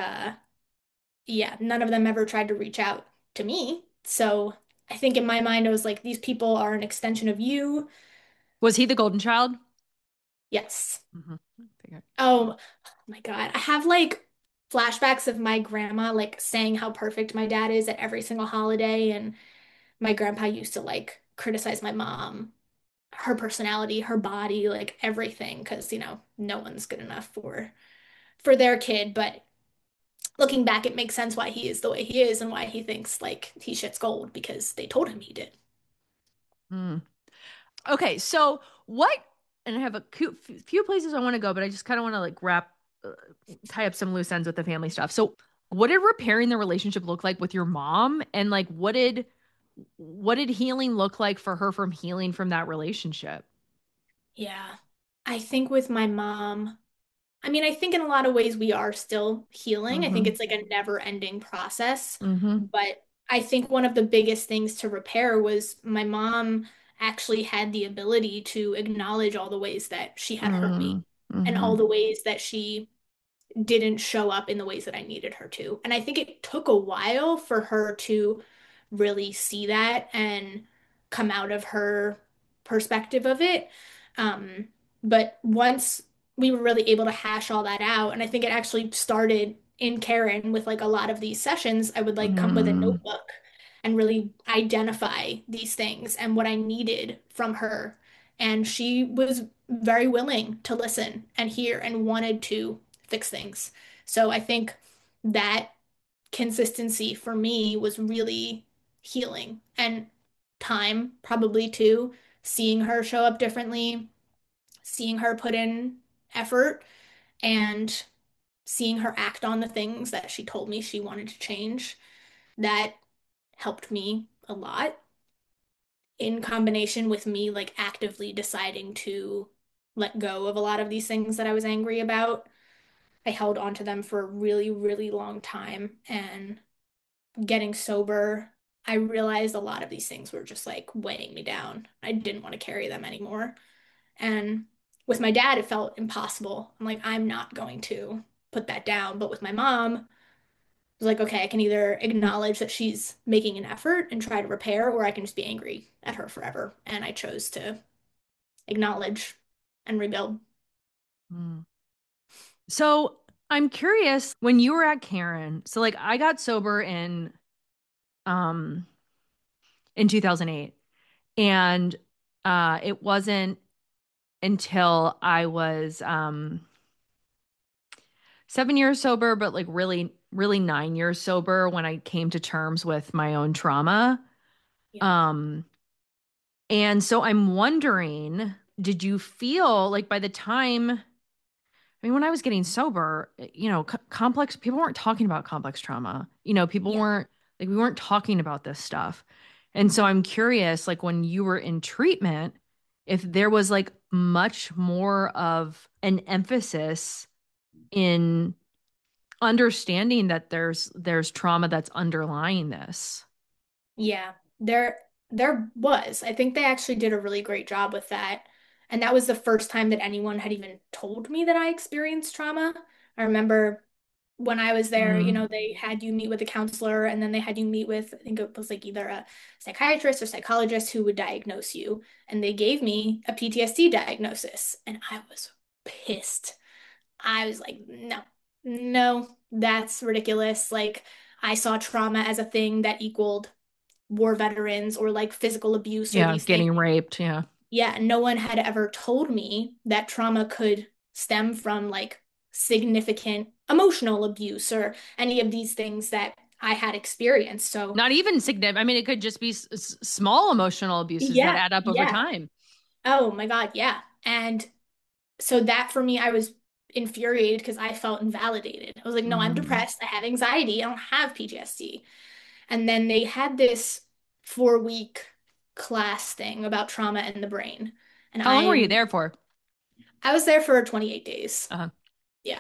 yeah, none of them ever tried to reach out to me. So I think in my mind, I was like, these people are an extension of you. Was he the golden child? Yes. Hmm. Oh my God. I have like flashbacks of my grandma like saying how perfect my dad is at every single holiday and my grandpa used to like criticize my mom, her personality, her body, like everything, because no one's good enough for their kid. But looking back, it makes sense why he is the way he is and why he thinks like he shits gold because they told him he did. Mm. Okay, so what? And I have a few places I want to go, but I just kind of want to like uh, tie up some loose ends with the family stuff. So, what did repairing the relationship look like with your mom, and like what did healing look like for her from healing from that relationship? Yeah. I think with my mom, I mean, I think in a lot of ways we are still healing. I think Mm-hmm. it's like a never-ending process. Mm-hmm. But I think one of the biggest things to repair was my mom actually had the ability to acknowledge all the ways that she had hurt me and Mm-hmm. all the ways that she didn't show up in the ways that I needed her to. And I think it took a while for her to really see that and come out of her perspective of it. Um, but once we were really able to hash all that out, and I think it actually started in Karen with like a lot of these sessions, I would like come with a Mm-hmm. notebook and really identify these things and what I needed from her. And she was very willing to listen and hear and wanted to fix things. So I think that consistency for me was really healing, and time probably too, seeing her show up differently, seeing her put in effort, and seeing her act on the things that she told me she wanted to change. That helped me a lot in combination with me like actively deciding to let go of a lot of these things that I was angry about. I held on to them for a really, really long time, and getting sober, I realized a lot of these things were just like weighing me down. I didn't want to carry them anymore. And with my dad, it felt impossible. I'm like, I'm not going to put that down. But with my mom, I was like, okay, I can either acknowledge that she's making an effort and try to repair, or I can just be angry at her forever. And I chose to acknowledge and rebuild. Mm. So I'm curious, when you were at Karen, so like I got sober um in 2008, and it wasn't until I was 7 years sober, but like really, really 9 years sober when I came to terms with my own trauma. Yeah. Um, and so I'm wondering, did you feel like by the time, I mean, when I was getting sober, complex people weren't talking about complex trauma. People Yeah. weren't like, we weren't talking about this stuff. And so I'm curious, like when you were in treatment, if there was like much more of an emphasis in understanding that there's trauma that's underlying this. Yeah, there was. I think they actually did a really great job with that. And that was the first time that anyone had even told me that I experienced trauma. I remember when I was there, Mm. they had you meet with a counselor, and then they had you meet with, I think it was like either a psychiatrist or psychologist who would diagnose you. And they gave me a PTSD diagnosis, and I was pissed. I was like, no, no, that's ridiculous. Like, I saw trauma as a thing that equaled war veterans or like physical abuse or Yeah, these things. getting raped. Yeah. Yeah, no one had ever told me that trauma could stem from like significant emotional abuse or any of these things that I had experienced. So, Not even significant. I mean, it could just be small emotional abuses that yeah, add up over yeah. time. Oh my God, yeah. And so that for me, I was infuriated because I felt invalidated. I was like, no, I'm Mm. depressed. I have anxiety. I don't have PTSD. And then they had this 4 week class thing about trauma and the brain. And How long were you there for? I was there for 28 days. Uh, Yeah.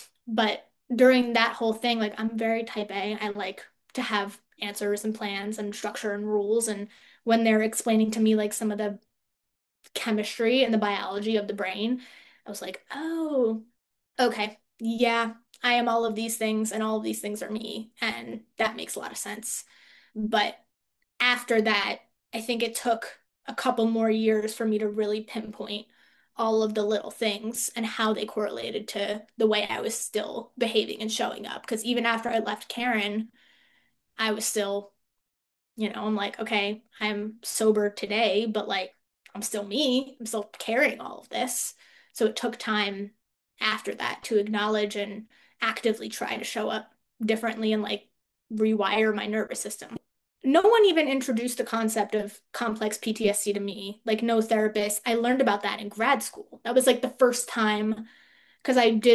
But during that whole thing, like I'm very type A. I like to have answers and plans and structure and rules. And when they're explaining to me like some of the chemistry and the biology of the brain, I was like, oh, okay. Yeah, I am all of these things, and all of these things are me. And that makes a lot of sense. But after that, I think it took a couple more years for me to really pinpoint all of the little things and how they correlated to the way I was still behaving and showing up. Because even after I left Karen, I was still, I'm like, okay, I'm sober today, but like, I'm still me. I'm still carrying all of this. So it took time after that to acknowledge and actively try to show up differently and like rewire my nervous system. No one even introduced the concept of complex PTSD to me, like no therapist. I learned about that in grad school. That was like the first time because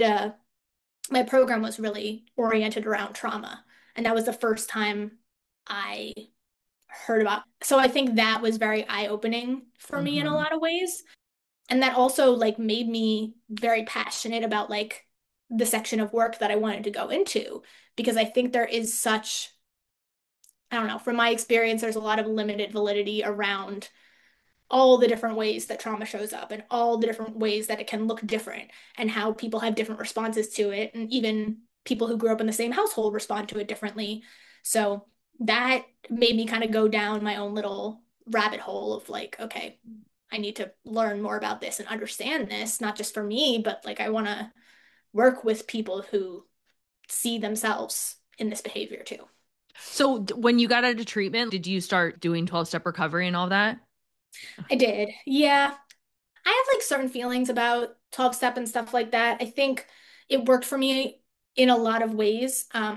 my program was really oriented around trauma. And that was the first time I heard about. So I think that was very eye-opening for me in a mhm. lot of ways. And that also like made me very passionate about like the section of work that I wanted to go into because I think there is such I don't know, from my experience, there's a lot of limited validity around all the different ways that trauma shows up and all the different ways that it can look different and how people have different responses to it. And even people who grew up in the same household respond to it differently. So that made me kind of go down my own little rabbit hole of like, okay, I need to learn more about this and understand this, not just for me, but like I want to work with people who see themselves in this behavior too. So when you got out of treatment, did you start doing 12-step recovery and all that? I did. Yeah. I have like certain feelings about 12 step and stuff like that. I think it worked for me in a lot of ways.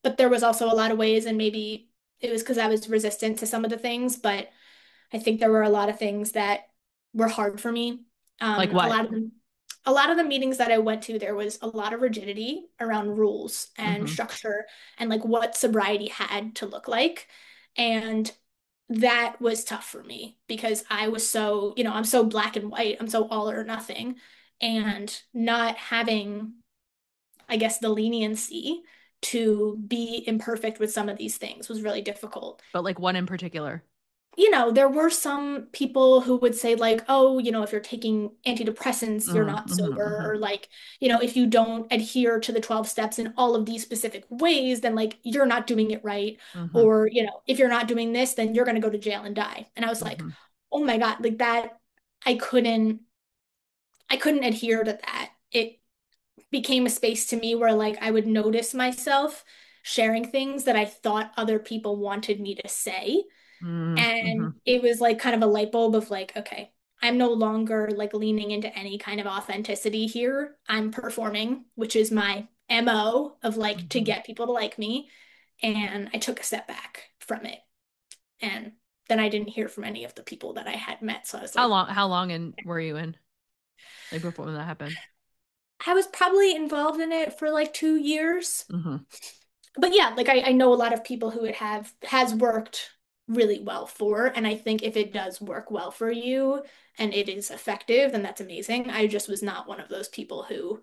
but there was also a lot of ways, and maybe it was because I was resistant to some of the things, but I think there were a lot of things that were hard for me. Like A what? lot of them, a lot of the meetings that I went to, there was a lot of rigidity around rules and Hmm. structure and like what sobriety had to look like. And that was tough for me because I was so, I'm so black and white. I'm so all or nothing. And not having, I guess, the leniency to be imperfect with some of these things was really difficult. But like one in particular. There were some people who would say, like, oh, if you're taking antidepressants, you're Mm-hmm, not sober, hmm. or like, if you don't adhere to the 12 steps in all of these specific ways, then like you're not doing it right. Hmm. Or, if you're not doing this, then you're going to go to jail and die. And I was like, Hmm. oh my God, like that, I couldn't, I couldn't adhere to that. It became a space to me where like I would notice myself sharing things that I thought other people wanted me to say. Mm-hmm. And it was like kind of a light bulb of like, okay, I'm no longer like leaning into any kind of authenticity here. I'm performing, which is my MO of like to Hmm. get people to like me. And I took a step back from it. And then I didn't hear from any of the people that I had met. So I was like, How long in were you in? Like before when that happened? I was probably involved in it for like 2 years. Hmm. But yeah, like I know a lot of people who it has worked really well for, and I think if it does work well for you and it is effective, then that's amazing. I just was not one of those people who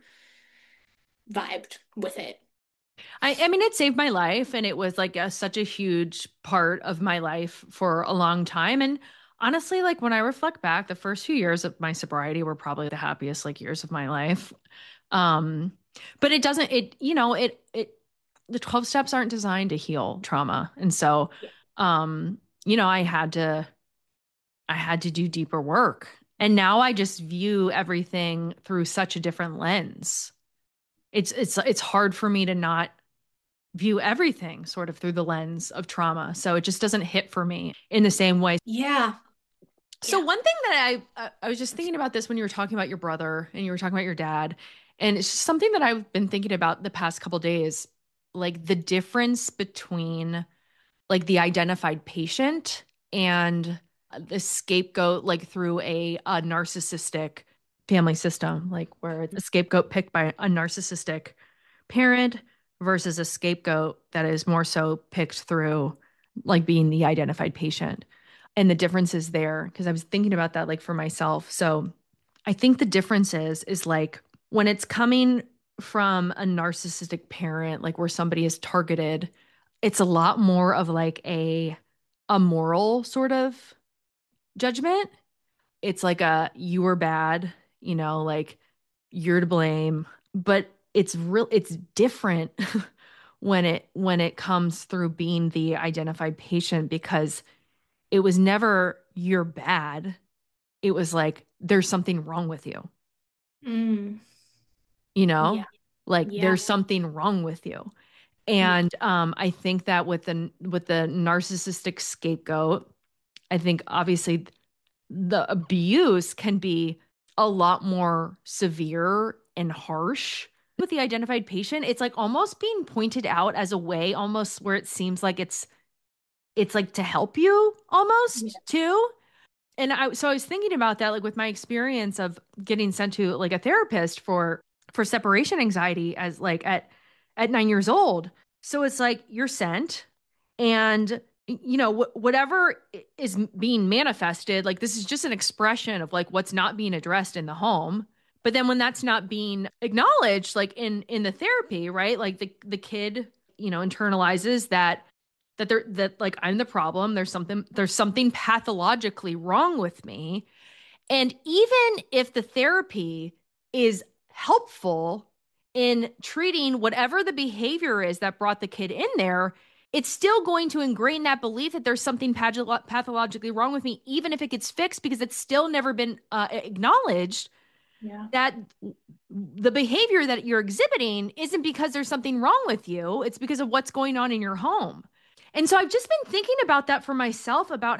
vibed with it. I mean, it saved my life and it was like such a huge part of my life for a long time. And honestly, like when I reflect back, the first few years of my sobriety were probably the happiest like years of my life. Um, but it doesn't, the 12 steps aren't designed to heal trauma. And so, Yeah. um, I had to do deeper work. And now I just view everything through such a different lens. It's hard for me to not view everything sort of through the lens of trauma. So it just doesn't hit for me in the same way. Yeah. So Yeah. one thing that I was just thinking about this when you were talking about your brother and you were talking about your dad, and it's just something that I've been thinking about the past couple days, like the difference between like the identified patient and the scapegoat, like through a narcissistic family system, like where it's a scapegoat picked by a narcissistic parent versus a scapegoat that is more so picked through like being the identified patient. And the difference is there because I was thinking about that like for myself. So I think the difference is like when it's coming from a narcissistic parent, like where somebody is targeted, it's a lot more of like a moral sort of judgment. It's like a you were bad, like you're to blame, but it's different when it comes through being the identified patient because it was never you're bad. It was like there's something wrong with you, Mm. you know? Yeah. Like Yeah. there's something wrong with you. Yeah. And I think that with the narcissistic scapegoat, I think obviously the abuse can be a lot more severe and harsh. With the identified patient, it's like almost being pointed out as a way almost where it seems like it's like to help you Yeah. almost too. And I was thinking about that like with my experience of getting sent to like a therapist for separation anxiety as like at 9 years old. So it's like you're sent and whatever is being manifested, like this is just an expression of like what's not being addressed in the home. But then when that's not being acknowledged like in the therapy, right? Like the kid, internalizes that like I'm the problem. There's something pathologically wrong with me. And even if the therapy is helpful in treating whatever the behavior is that brought the kid in there, it's still going to ingrain that belief that there's something pathologically wrong with me, even if it gets fixed, because it's still never been acknowledged Yeah. that the behavior that you're exhibiting isn't because there's something wrong with you. It's because of what's going on in your home. And so I've just been thinking about that for myself about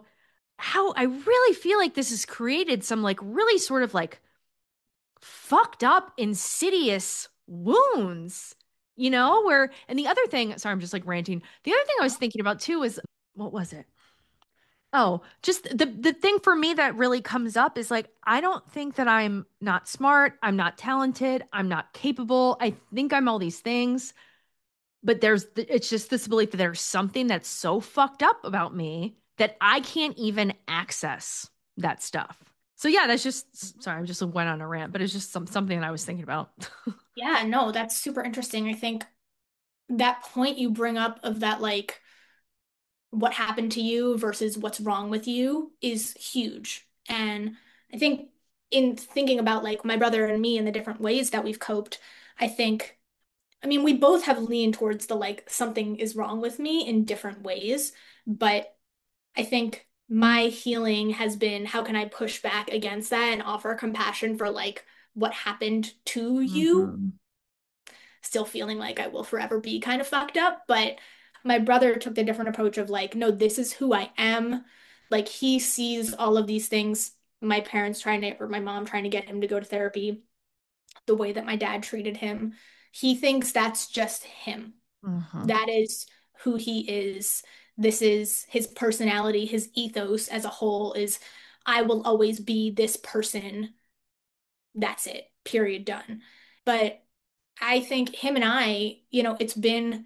how I really feel like this has created some like really sort of like fucked up insidious wounds where, and the other thing, sorry, I'm just like ranting. The other thing I was thinking about too is, what was it? Oh, just the thing for me that really comes up is like I don't think that I'm not smart, I'm not talented, I'm not capable. I think I'm all these things, but it's just this belief that there's something that's so fucked up about me that I can't even access that stuff. So yeah, that's just sorry, I just went on a rant, but it's just something that I was thinking about. Yeah, no, that's super interesting. I think that point you bring up of that, like, what happened to you versus what's wrong with you is huge. And I think in thinking about like my brother and me and the different ways that we've coped, I think, I mean, we both have leaned towards the like something is wrong with me in different ways, but I think my healing has been how can I push back against that and offer compassion for like what happened to you, Mhm. still feeling like I will forever be kind of fucked up. But my brother took the different approach of like, no, this is who I am. Like he sees all of these things, my parents trying to, or my mom trying to get him to go to therapy, the way that my dad treated him. He thinks that's just him. Mhm. That is who he is. This is his personality, his ethos as a whole is I will always be this person. That's it. Period. Done. But I think him and I, it's been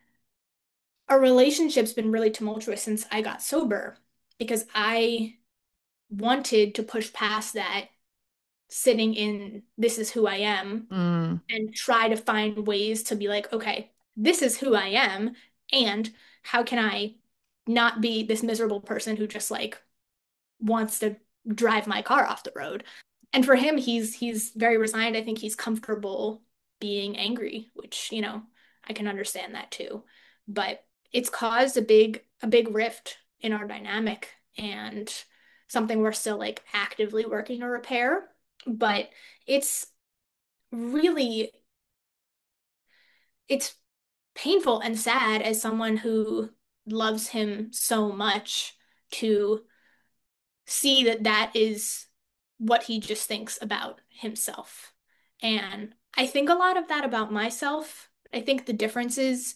our relationship's been really tumultuous since I got sober because I wanted to push past that sitting in this is who I am Mm. and try to find ways to be like, okay, this is who I am, and how can I not be this miserable person who just like wants to drive my car off the road? And for him, he's very resigned. I think he's comfortable being angry, which, I can understand that too. But it's caused a big rift in our dynamic and something we're still like actively working to repair. But it's really it's painful and sad as someone who loves him so much to see that that is what he just thinks about himself. And I think a lot of that about myself. I think the difference is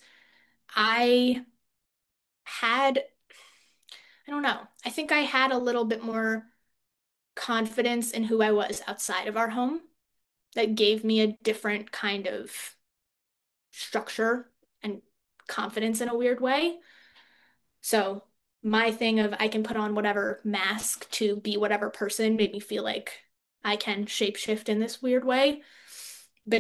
I had, I don't know, I think I had a little bit more confidence in who I was outside of our home that gave me a different kind of structure and confidence in a weird way. So my thing of I can put on whatever mask to be whatever person made me feel like I can shapeshift in this weird way. But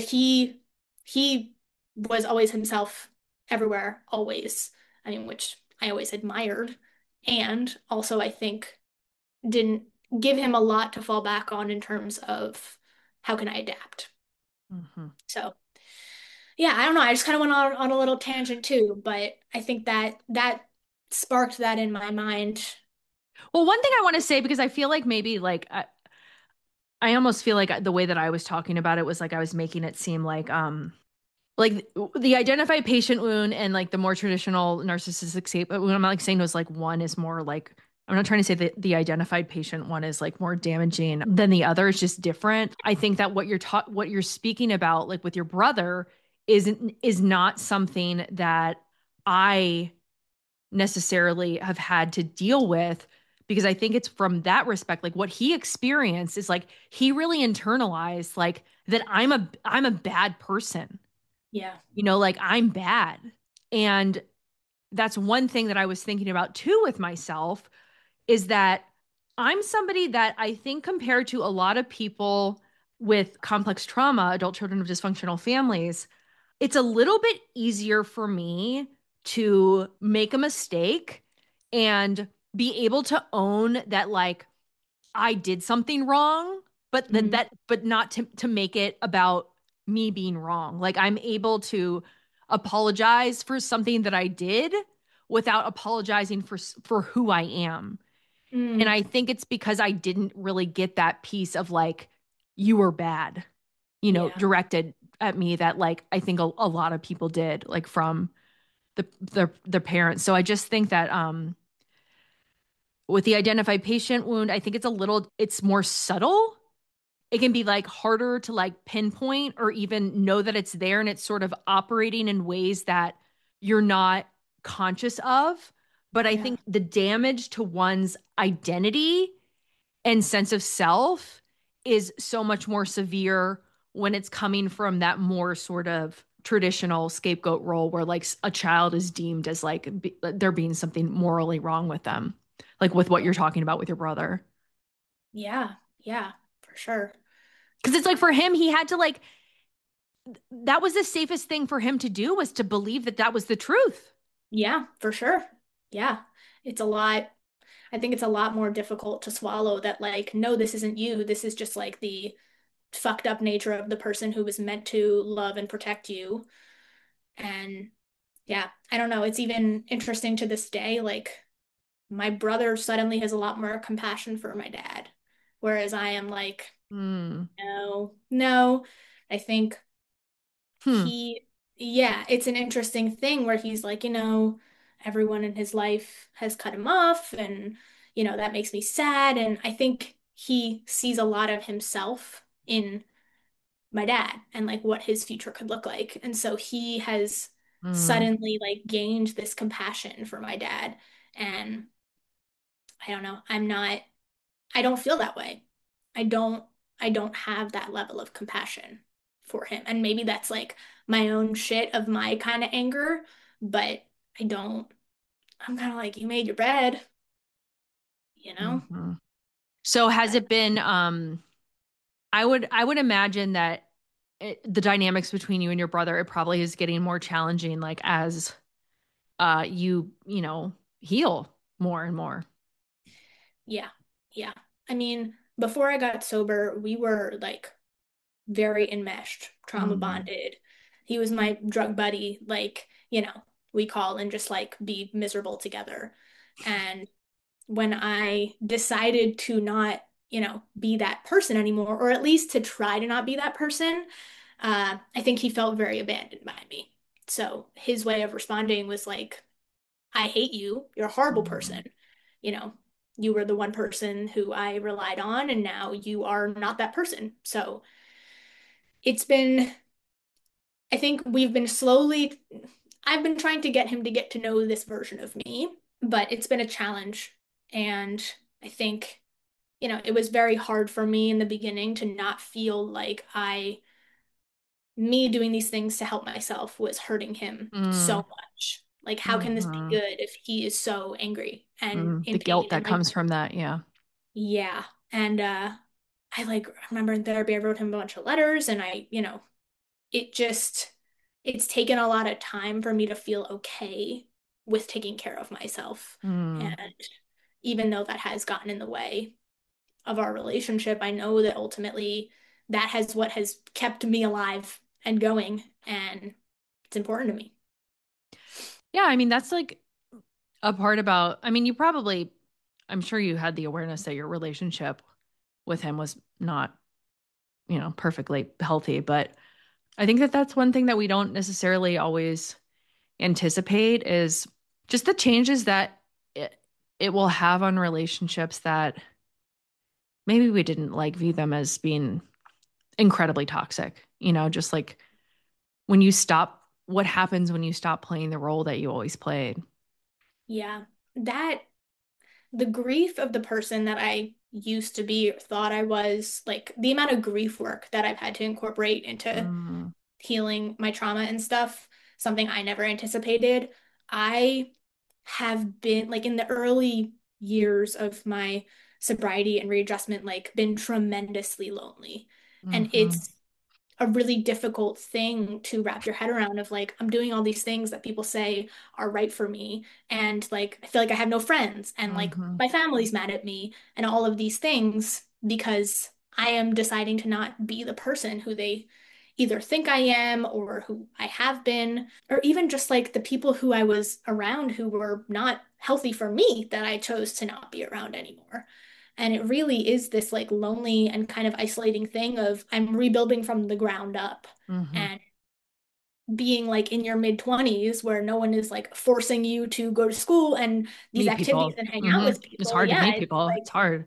he was always himself everywhere, always. I mean, which I always admired. And also I think didn't give him a lot to fall back on in terms of how can I adapt. Mhm. So yeah, I don't know. I just kind of went on a little tangent too, but I think that sparked that in my mind. Well, one thing I want to say because I feel like maybe like I almost feel like the way that I was talking about it was like I was making it seem like the identified patient wound and like the more traditional narcissistic state wound. I'm not like saying those like one is more like I'm not trying to say that the identified patient one is like more damaging than the other. It's just different. I think that what you're speaking about like with your brother is not something that I necessarily have had to deal with because I think it's from that respect like what he experienced is like he really internalized like that I'm a bad person, Yeah. like I'm bad. And that's one thing that I was thinking about too with myself is that I'm somebody that I think compared to a lot of people with complex trauma, adult children of dysfunctional families, it's a little bit easier for me to make a mistake and be able to own that like I did something wrong, but Mhm. but not to make it about me being wrong. Like I'm able to apologize for something that I did without apologizing for who I am. And Mm. I think it's because I didn't really get that piece of like you were bad, Yeah. directed at me that like I think a lot of people did like from the parents. So I just think that with the identified patient wound, I think it's more subtle. it can be like harder to like pinpoint or even know that it's there, and it's sort of operating in ways that you're not conscious of. But I Yeah. think the damage to one's identity and sense of self is so much more severe when it's coming from that more sort of traditional scapegoat role where like a child is deemed as like there being something morally wrong with them, like with what you're talking about with your brother. Yeah. Yeah, for sure. Because it's like for him, he had to like, that was the safest thing for him to do, was to believe that that was the truth. Yeah, for sure. Yeah. It's a lot. I think it's a lot more difficult to swallow that, like, no, this isn't you. This is just like the fucked up nature of the person who was meant to love and protect you. And yeah, I don't know. It's even interesting to this day. Like, my brother suddenly has a lot more compassion for my dad, whereas I am like, Hmm. no, no. I think Hmm. yeah, it's an interesting thing where he's like, everyone in his life has cut him off, and, that makes me sad. And I think he sees a lot of himself in my dad and like what his future could look like. And so he has Hmm. suddenly like gained this compassion for my dad. And I don't know, I don't feel that way. I don't I don't have that level of compassion for him. And maybe that's like my own shit of my kind of anger, but I don't I'm kind of like, you made your bed, you know? Hmm. So has But it been I would imagine that the dynamics between you and your brother, it probably is getting more challenging like as you heal more and more. yeah. Yeah. I mean, before I got sober, we were like very enmeshed, trauma Mm. bonded. He was my drug buddy, like, we call and just like be miserable together. And when I decided to not, be that person anymore, or at least to try to not be that person, I think he felt very abandoned by me. So his way of responding was like, I hate you. You're a horrible person. Mhm. You know, you were the one person who I relied on, and now you are not that person. So it's been, I think I've been trying to get him to get to know this version of me, but it's been a challenge. And I think, it was very hard for me in the beginning to not feel like me doing these things to help myself was hurting him so Mm. much. Like, how can this be Mhm. good if he is so angry and Mm. The in guilt pain? that And like, comes from that, yeah. yeah. And I like remember in therapy, I wrote him a bunch of letters, and it just, it's taken a lot of time for me to feel okay with taking care of myself. Mm. And even though that has gotten in the way of our relationship, I know that ultimately that has what has kept me alive and going, and it's important to me. Yeah, I mean that's like a part about, I mean, you probably, I'm sure you had the awareness that your relationship with him was not, perfectly healthy, but I think that that's one thing that we don't necessarily always anticipate is just the changes that it will have on relationships that maybe we didn't like view them as being incredibly toxic. Just like when you stop, what happens when you stop playing the role that you always played? Yeah, that the grief of the person that I used to be or thought I was, like the amount of grief work that I've had to incorporate into Mm. healing my trauma and stuff, something I never anticipated. I have been like in the early years of my sobriety and readjustment, like been tremendously lonely. And Hmm. it's a really difficult thing to wrap your head around of like, I'm doing all these things that people say are right for me. And like, I feel like I have no friends and like Hmm. my family's mad at me and all of these things because I am deciding to not be the person who they either think I am or who I have been, or even just like the people who I was around who were not healthy for me that I chose to not be around anymore. And it really is this like lonely and kind of isolating thing of I'm rebuilding from the ground up Hmm. and being like in your mid 20s where no one is like forcing you to go to school and these Meet activities people. and hang out Hmm. with It's people. hard to Yeah, meet it's people. like It's hard.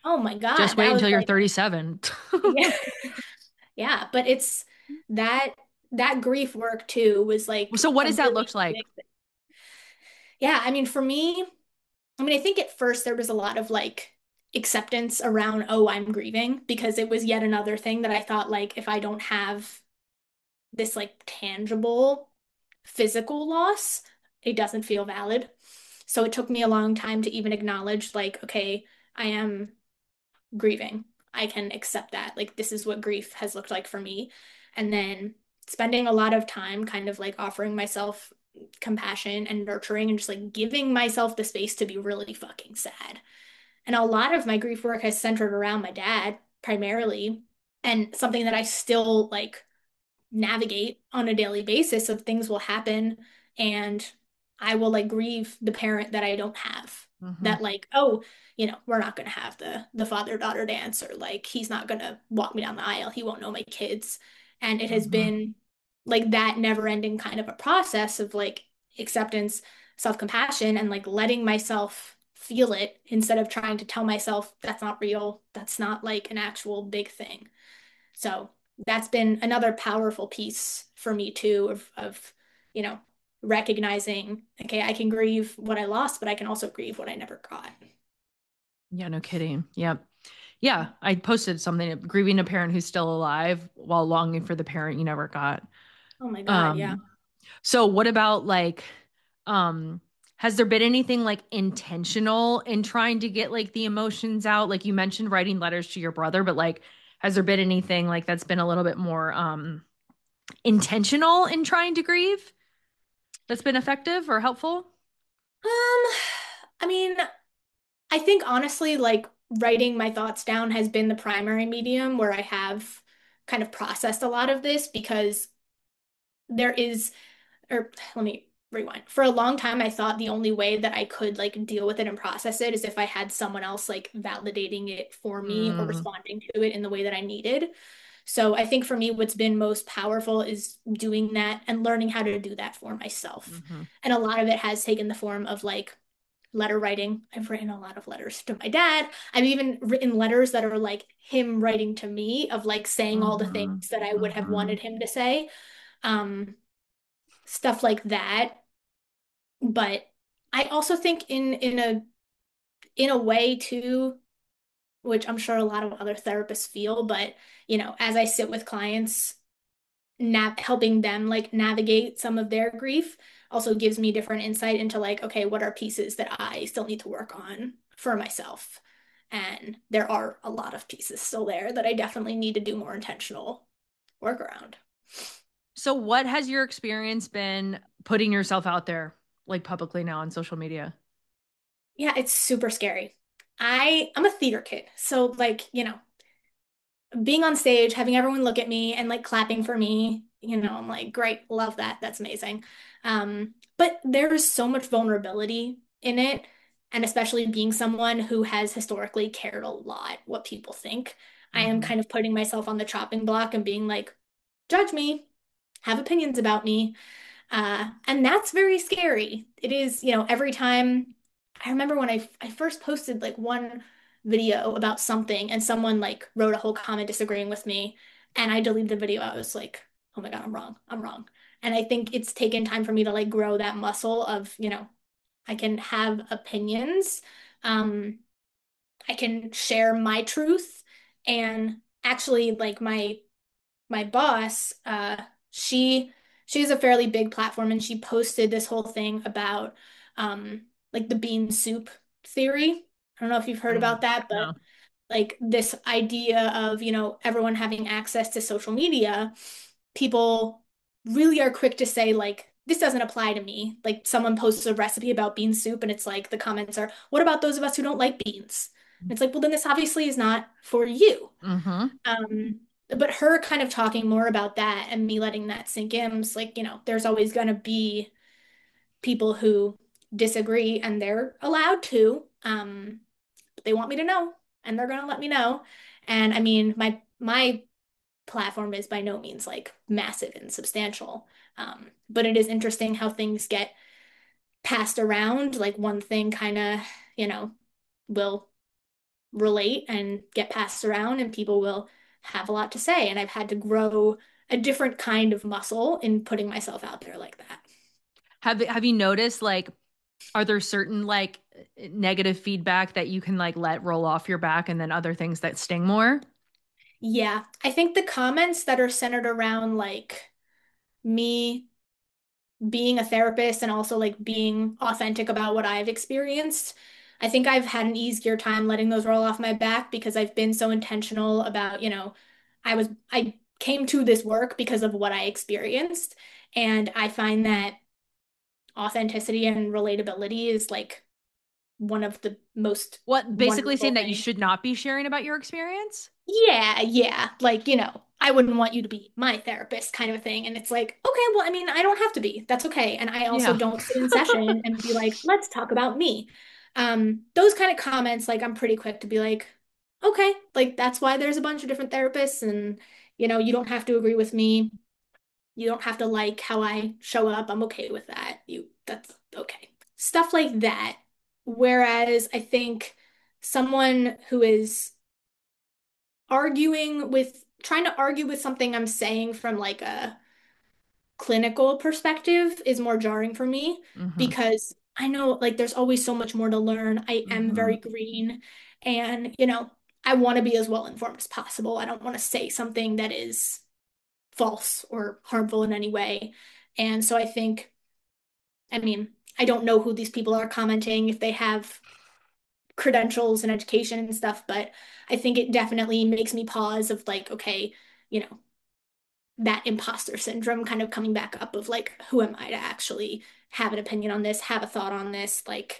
Oh my Just God, wait that was until you're like, 37. yeah, yeah. But it's that that grief work too was like So what a does that really look like? big thing. Yeah, I mean, for me, I mean, I think at first there was a lot of like acceptance around, oh, I'm grieving because it was yet another thing that I thought like if I don't have this like tangible physical loss, it doesn't feel valid. So it took me a long time to even acknowledge like, okay, I am grieving. I can accept that. Like this is what grief has looked like for me. And then spending a lot of time kind of like offering myself compassion and nurturing and just like giving myself the space to be really fucking sad. And a lot of my grief work has centered around my dad primarily, and something that I still like navigate on a daily basis of things will happen and I will like grieve the parent that I don't have. Hmm. That like, oh, we're not gonna have the father-daughter dance, or like he's not gonna walk me down the aisle. He won't know my kids. And it has Hmm. been like that never-ending kind of a process of like acceptance, self-compassion, and like letting myself feel it instead of trying to tell myself that's not real. That's not like an actual big thing. So that's been another powerful piece for me too of you know, recognizing, okay, I can grieve what I lost, but I can also grieve what I never got. Yeah, no kidding. Yeah. Yeah, I posted something grieving a parent who's still alive while longing for the parent you never got. Oh my God, yeah. Um, so what about like, um, has there been anything like intentional in trying to get like the emotions out? Like you mentioned writing letters to your brother, but like, has there been anything like that's been a little bit more intentional in trying to grieve that's been effective or helpful? I mean, I think honestly, like writing my thoughts down has been the primary medium where I have kind of processed a lot of this because there is, or let me rewind. For a long time, I thought the only way that I could like deal with it and process it is if I had someone else like validating it for me or Mm, responding to it in the way that I needed. So I think for me, what's been most powerful is doing that and learning how to do that for myself. hmm. And a lot of it has taken the form of like letter writing. I've written a lot of letters to my dad. I've even written letters that are like him writing to me of like saying all the Hmm. things that I would have Hmm. wanted him to say. Um, Stuff like that. But I also think in a way too, which I'm sure a lot of other therapists feel, but as I sit with clients, helping them like navigate some of their grief also gives me different insight into like, okay, what are pieces that I still need to work on for myself? And there are a lot of pieces still there that I definitely need to do more intentional work around. So, what has your experience been putting yourself out there, like publicly now on social media? Yeah, it's super scary. I'm a theater kid, so like, being on stage, having everyone look at me and like clapping for me, I'm like, great, love that. That's amazing. But there's so much vulnerability in it. And especially being someone who has historically cared a lot what people think, I am Hmm. kind of putting myself on the chopping block and being like, judge me, have opinions about me. And that's very scary. It is, every time I remember when I first posted like one video about something and someone like wrote a whole comment disagreeing with me and I deleted the video. I was like, oh my God, I'm wrong. I'm wrong. And I think it's taken time for me to like grow that muscle of, I can have opinions. Um, I can share my truth and actually like my boss, she has a fairly big platform and she posted this whole thing about like the bean soup theory. I don't know if you've heard Mm, about that, but no. like this idea of, everyone having access to social media, people really are quick to say like this doesn't apply to me. Like someone posts a recipe about bean soup and it's like the comments are, what about those of us who don't like beans? And it's like, well, then this obviously is not for you. Hmm. But her kind of talking more about that and me letting that sink in was like, there's always going to be people who disagree and they're allowed to. They want me to know and they're going to let me know. And I mean, my platform is by no means like massive and substantial. But it is interesting how things get passed around. Like one thing kind of, will relate and get passed around, and people will have a lot to say. And I've had to grow a different kind of muscle in putting myself out there like that. Have you noticed, like, are there certain like negative feedback that you can like let roll off your back, and then other things that sting more? Yeah, I think the comments that are centered around like me being a therapist and also like being authentic about what I've experienced, I think I've had an easier time letting those roll off my back because I've been so intentional about, I came to this work because of what I experienced. And I find that authenticity and relatability is like one of the most What, basically wonderful saying that you things. should not be sharing about your experience? Yeah, yeah. Like, I wouldn't want you to be my therapist kind of a thing. And it's like, okay, well, I mean, I don't have to be. That's okay. And I also Yeah. don't sit in session and be like, let's talk about me. Those kind of comments, like, I'm pretty quick to be like, okay, like, that's why there's a bunch of different therapists. And, you don't have to agree with me. You don't have to like how I show up. I'm okay with that. That's okay. Stuff like that. Whereas I think someone who is trying to argue with something I'm saying from like a clinical perspective is more jarring for me Mm-hmm. because I know like there's always so much more to learn. I am Mm-hmm. very green and, I want to be as well informed as possible. I don't want to say something that is false or harmful in any way. And so I mean, I don't know who these people are commenting, if they have credentials and education and stuff, but I think it definitely makes me pause of like, okay, you know, that imposter syndrome kind of coming back up of like, who am I to actually have an opinion on this, have a thought on this? Like,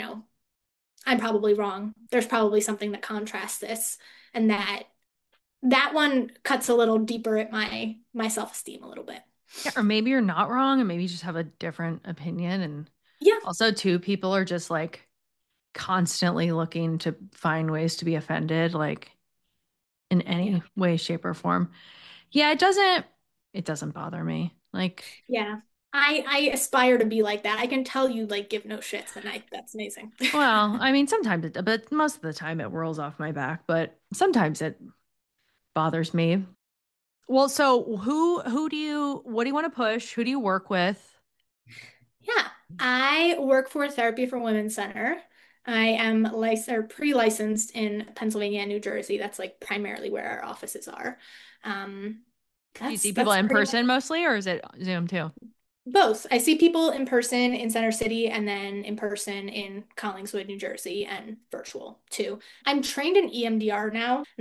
I'm probably wrong. There's probably something that contrasts this, and that one cuts a little deeper at my self-esteem a little bit. Yeah, or maybe you're not wrong, and maybe you just have a different opinion. And Yeah, also, too, people are just like constantly looking to find ways to be offended, like in yeah, any way, shape, or form. Yeah, it doesn't bother me. Like, yeah. I aspire to be like that. I can tell you like give no shits, and that's amazing. well, I mean, sometimes but most of the time it rolls off my back, but sometimes it bothers me. Well, so what do you want to push? Who do you work with? Yeah, I work for Therapy for Women Center. I am pre-licensed in Pennsylvania and New Jersey. That's like primarily where our offices are. Um, Do you that's see people that's in pretty much person mostly, or is it Zoom too? both. I see people in person in Center City and then in person in Collingswood, New Jersey, and virtual too. I'm trained in EMDR now, and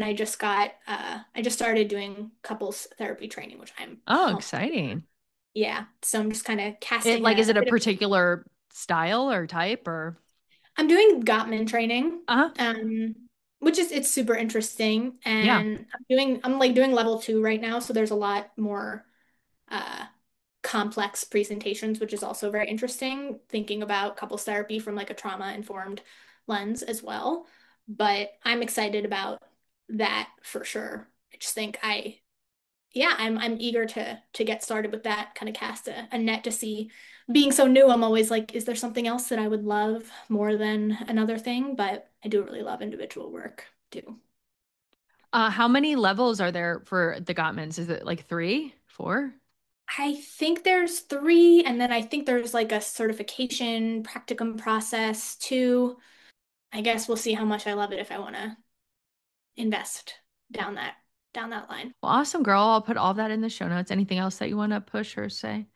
I just started doing couples therapy training, which I'm Oh, pumped. exciting. Yeah, so I'm just kind of It casting like, is a it a bit of particular style or type or I'm doing Gottman training, uh-huh. um, which is it's super interesting, Yeah. and I'm like doing level 2 right now, so there's a lot more uh, complex presentations, which is also very interesting. Thinking about couples therapy from like a trauma-informed lens as well, but I'm excited about that for sure. I just think yeah, I'm eager to get started with that, kind of cast a net to see. Being so new, I'm always like, is there something else that I would love more than another thing? But I do really love individual work too. How many levels are there for the Gottmans? Is it like three, four? I think there's 3, and then I think there's like a certification practicum process too. I guess we'll see how much I love it if I want to invest down that line. Well, awesome, girl. I'll put all that in the show notes. Anything else that you want to push or say?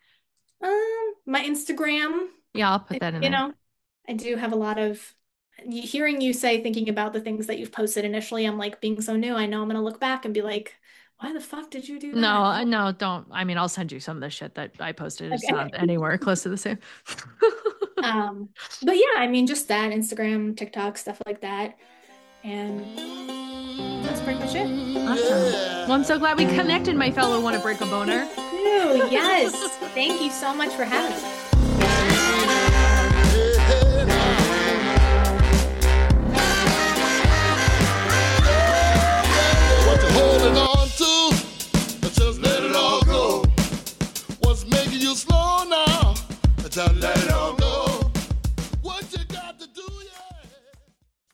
My Instagram, Yeah, I'll put that in you there. know, I do have a lot of hearing you say thinking about the things that you've posted initially. I'm like being so new. I know I'm gonna look back and be like, why the fuck did you do No, that? no, don't. I mean, I'll send you some of the shit that I posted. It's Okay. not anywhere close to the same. Um, but yeah, I mean, just that Instagram, TikTok, stuff like that, and that's pretty much it. Awesome. Well, I'm so glad we connected, my fellow wanna break a boner. Ooh, yes. Thank you so much for having me. What you holding on to? Just let it all go. What's making you slow now? Just let it all go. What you got to do, yeah.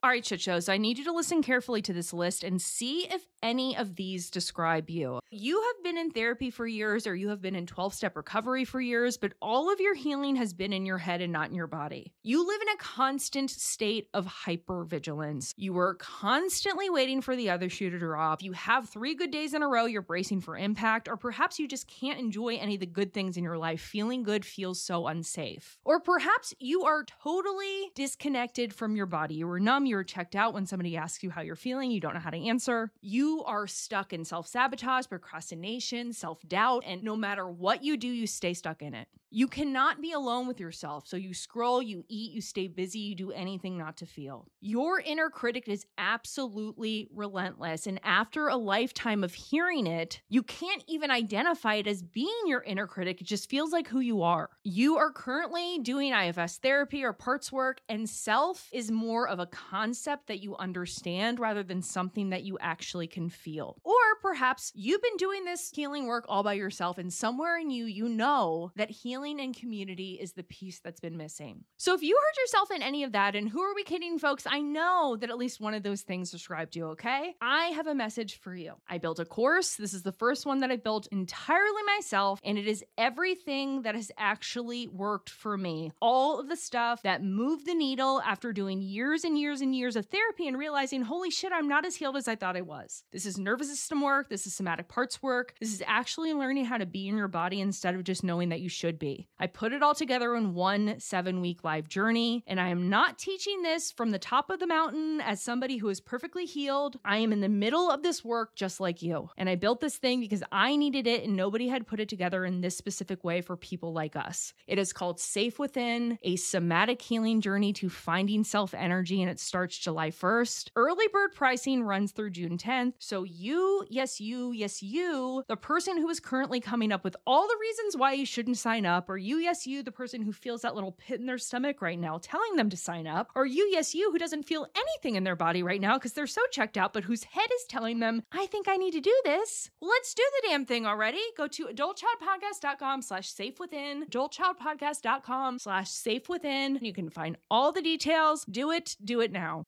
All right, shit shows. I need you to listen carefully to this list and see if any of these describe you. You have been in therapy for years, or you have been in 12-step recovery for years, but all of your healing has been in your head and not in your body. You live in a constant state of hypervigilance. You are constantly waiting for the other shoe to drop. You have 3 good days in a row, you're bracing for impact, or perhaps you just can't enjoy any of the good things in your life. Feeling good feels so unsafe. Or perhaps you are totally disconnected from your body. You are numb, you're checked out when somebody asks you how you're feeling, you don't know how to answer. You are stuck in self-sabotage, procrastination, self-doubt, and no matter what you do, you stay stuck in it. You cannot be alone with yourself, so you scroll, you eat, you stay busy, you do anything not to feel. Your inner critic is absolutely relentless, and after a lifetime of hearing it, you can't even identify it as being your inner critic. It just feels like who you are. You are currently doing IFS therapy or parts work, and self is more of a concept that you understand rather than something that you actually can feel. Or perhaps you've been doing this healing work all by yourself, and somewhere in you, you know that healing and community is the piece that's been missing. So if you heard yourself in any of that, and who are we kidding, folks? I know that at least one of those things described you, okay? I have a message for you. I built a course. This is the first one that I built entirely myself, and it is everything that has actually worked for me. All of the stuff that moved the needle after doing years and years and years of therapy and realizing, holy shit, I'm not as healed as I thought I was. This is nervous system work. This is somatic parts work. This is actually learning how to be in your body instead of just knowing that you should be. I put it all together in one 7-week live journey, and I am not teaching this from the top of the mountain as somebody who is perfectly healed. I am in the middle of this work just like you. And I built this thing because I needed it and nobody had put it together in this specific way for people like us. It is called Safe Within, a somatic healing journey to finding self-energy, and it starts July 1st. Early bird pricing runs through June 10th. So you, the person who is currently coming up with all the reasons why you shouldn't sign up, or you, the person who feels that little pit in their stomach right now telling them to sign up, or you, who doesn't feel anything in their body right now because they're so checked out, but whose head is telling them, I think I need to do this. Let's do the damn thing already. Go to adultchildpodcast.com/safewithin, adultchildpodcast.com/safewithin. You can find all the details. Do it now.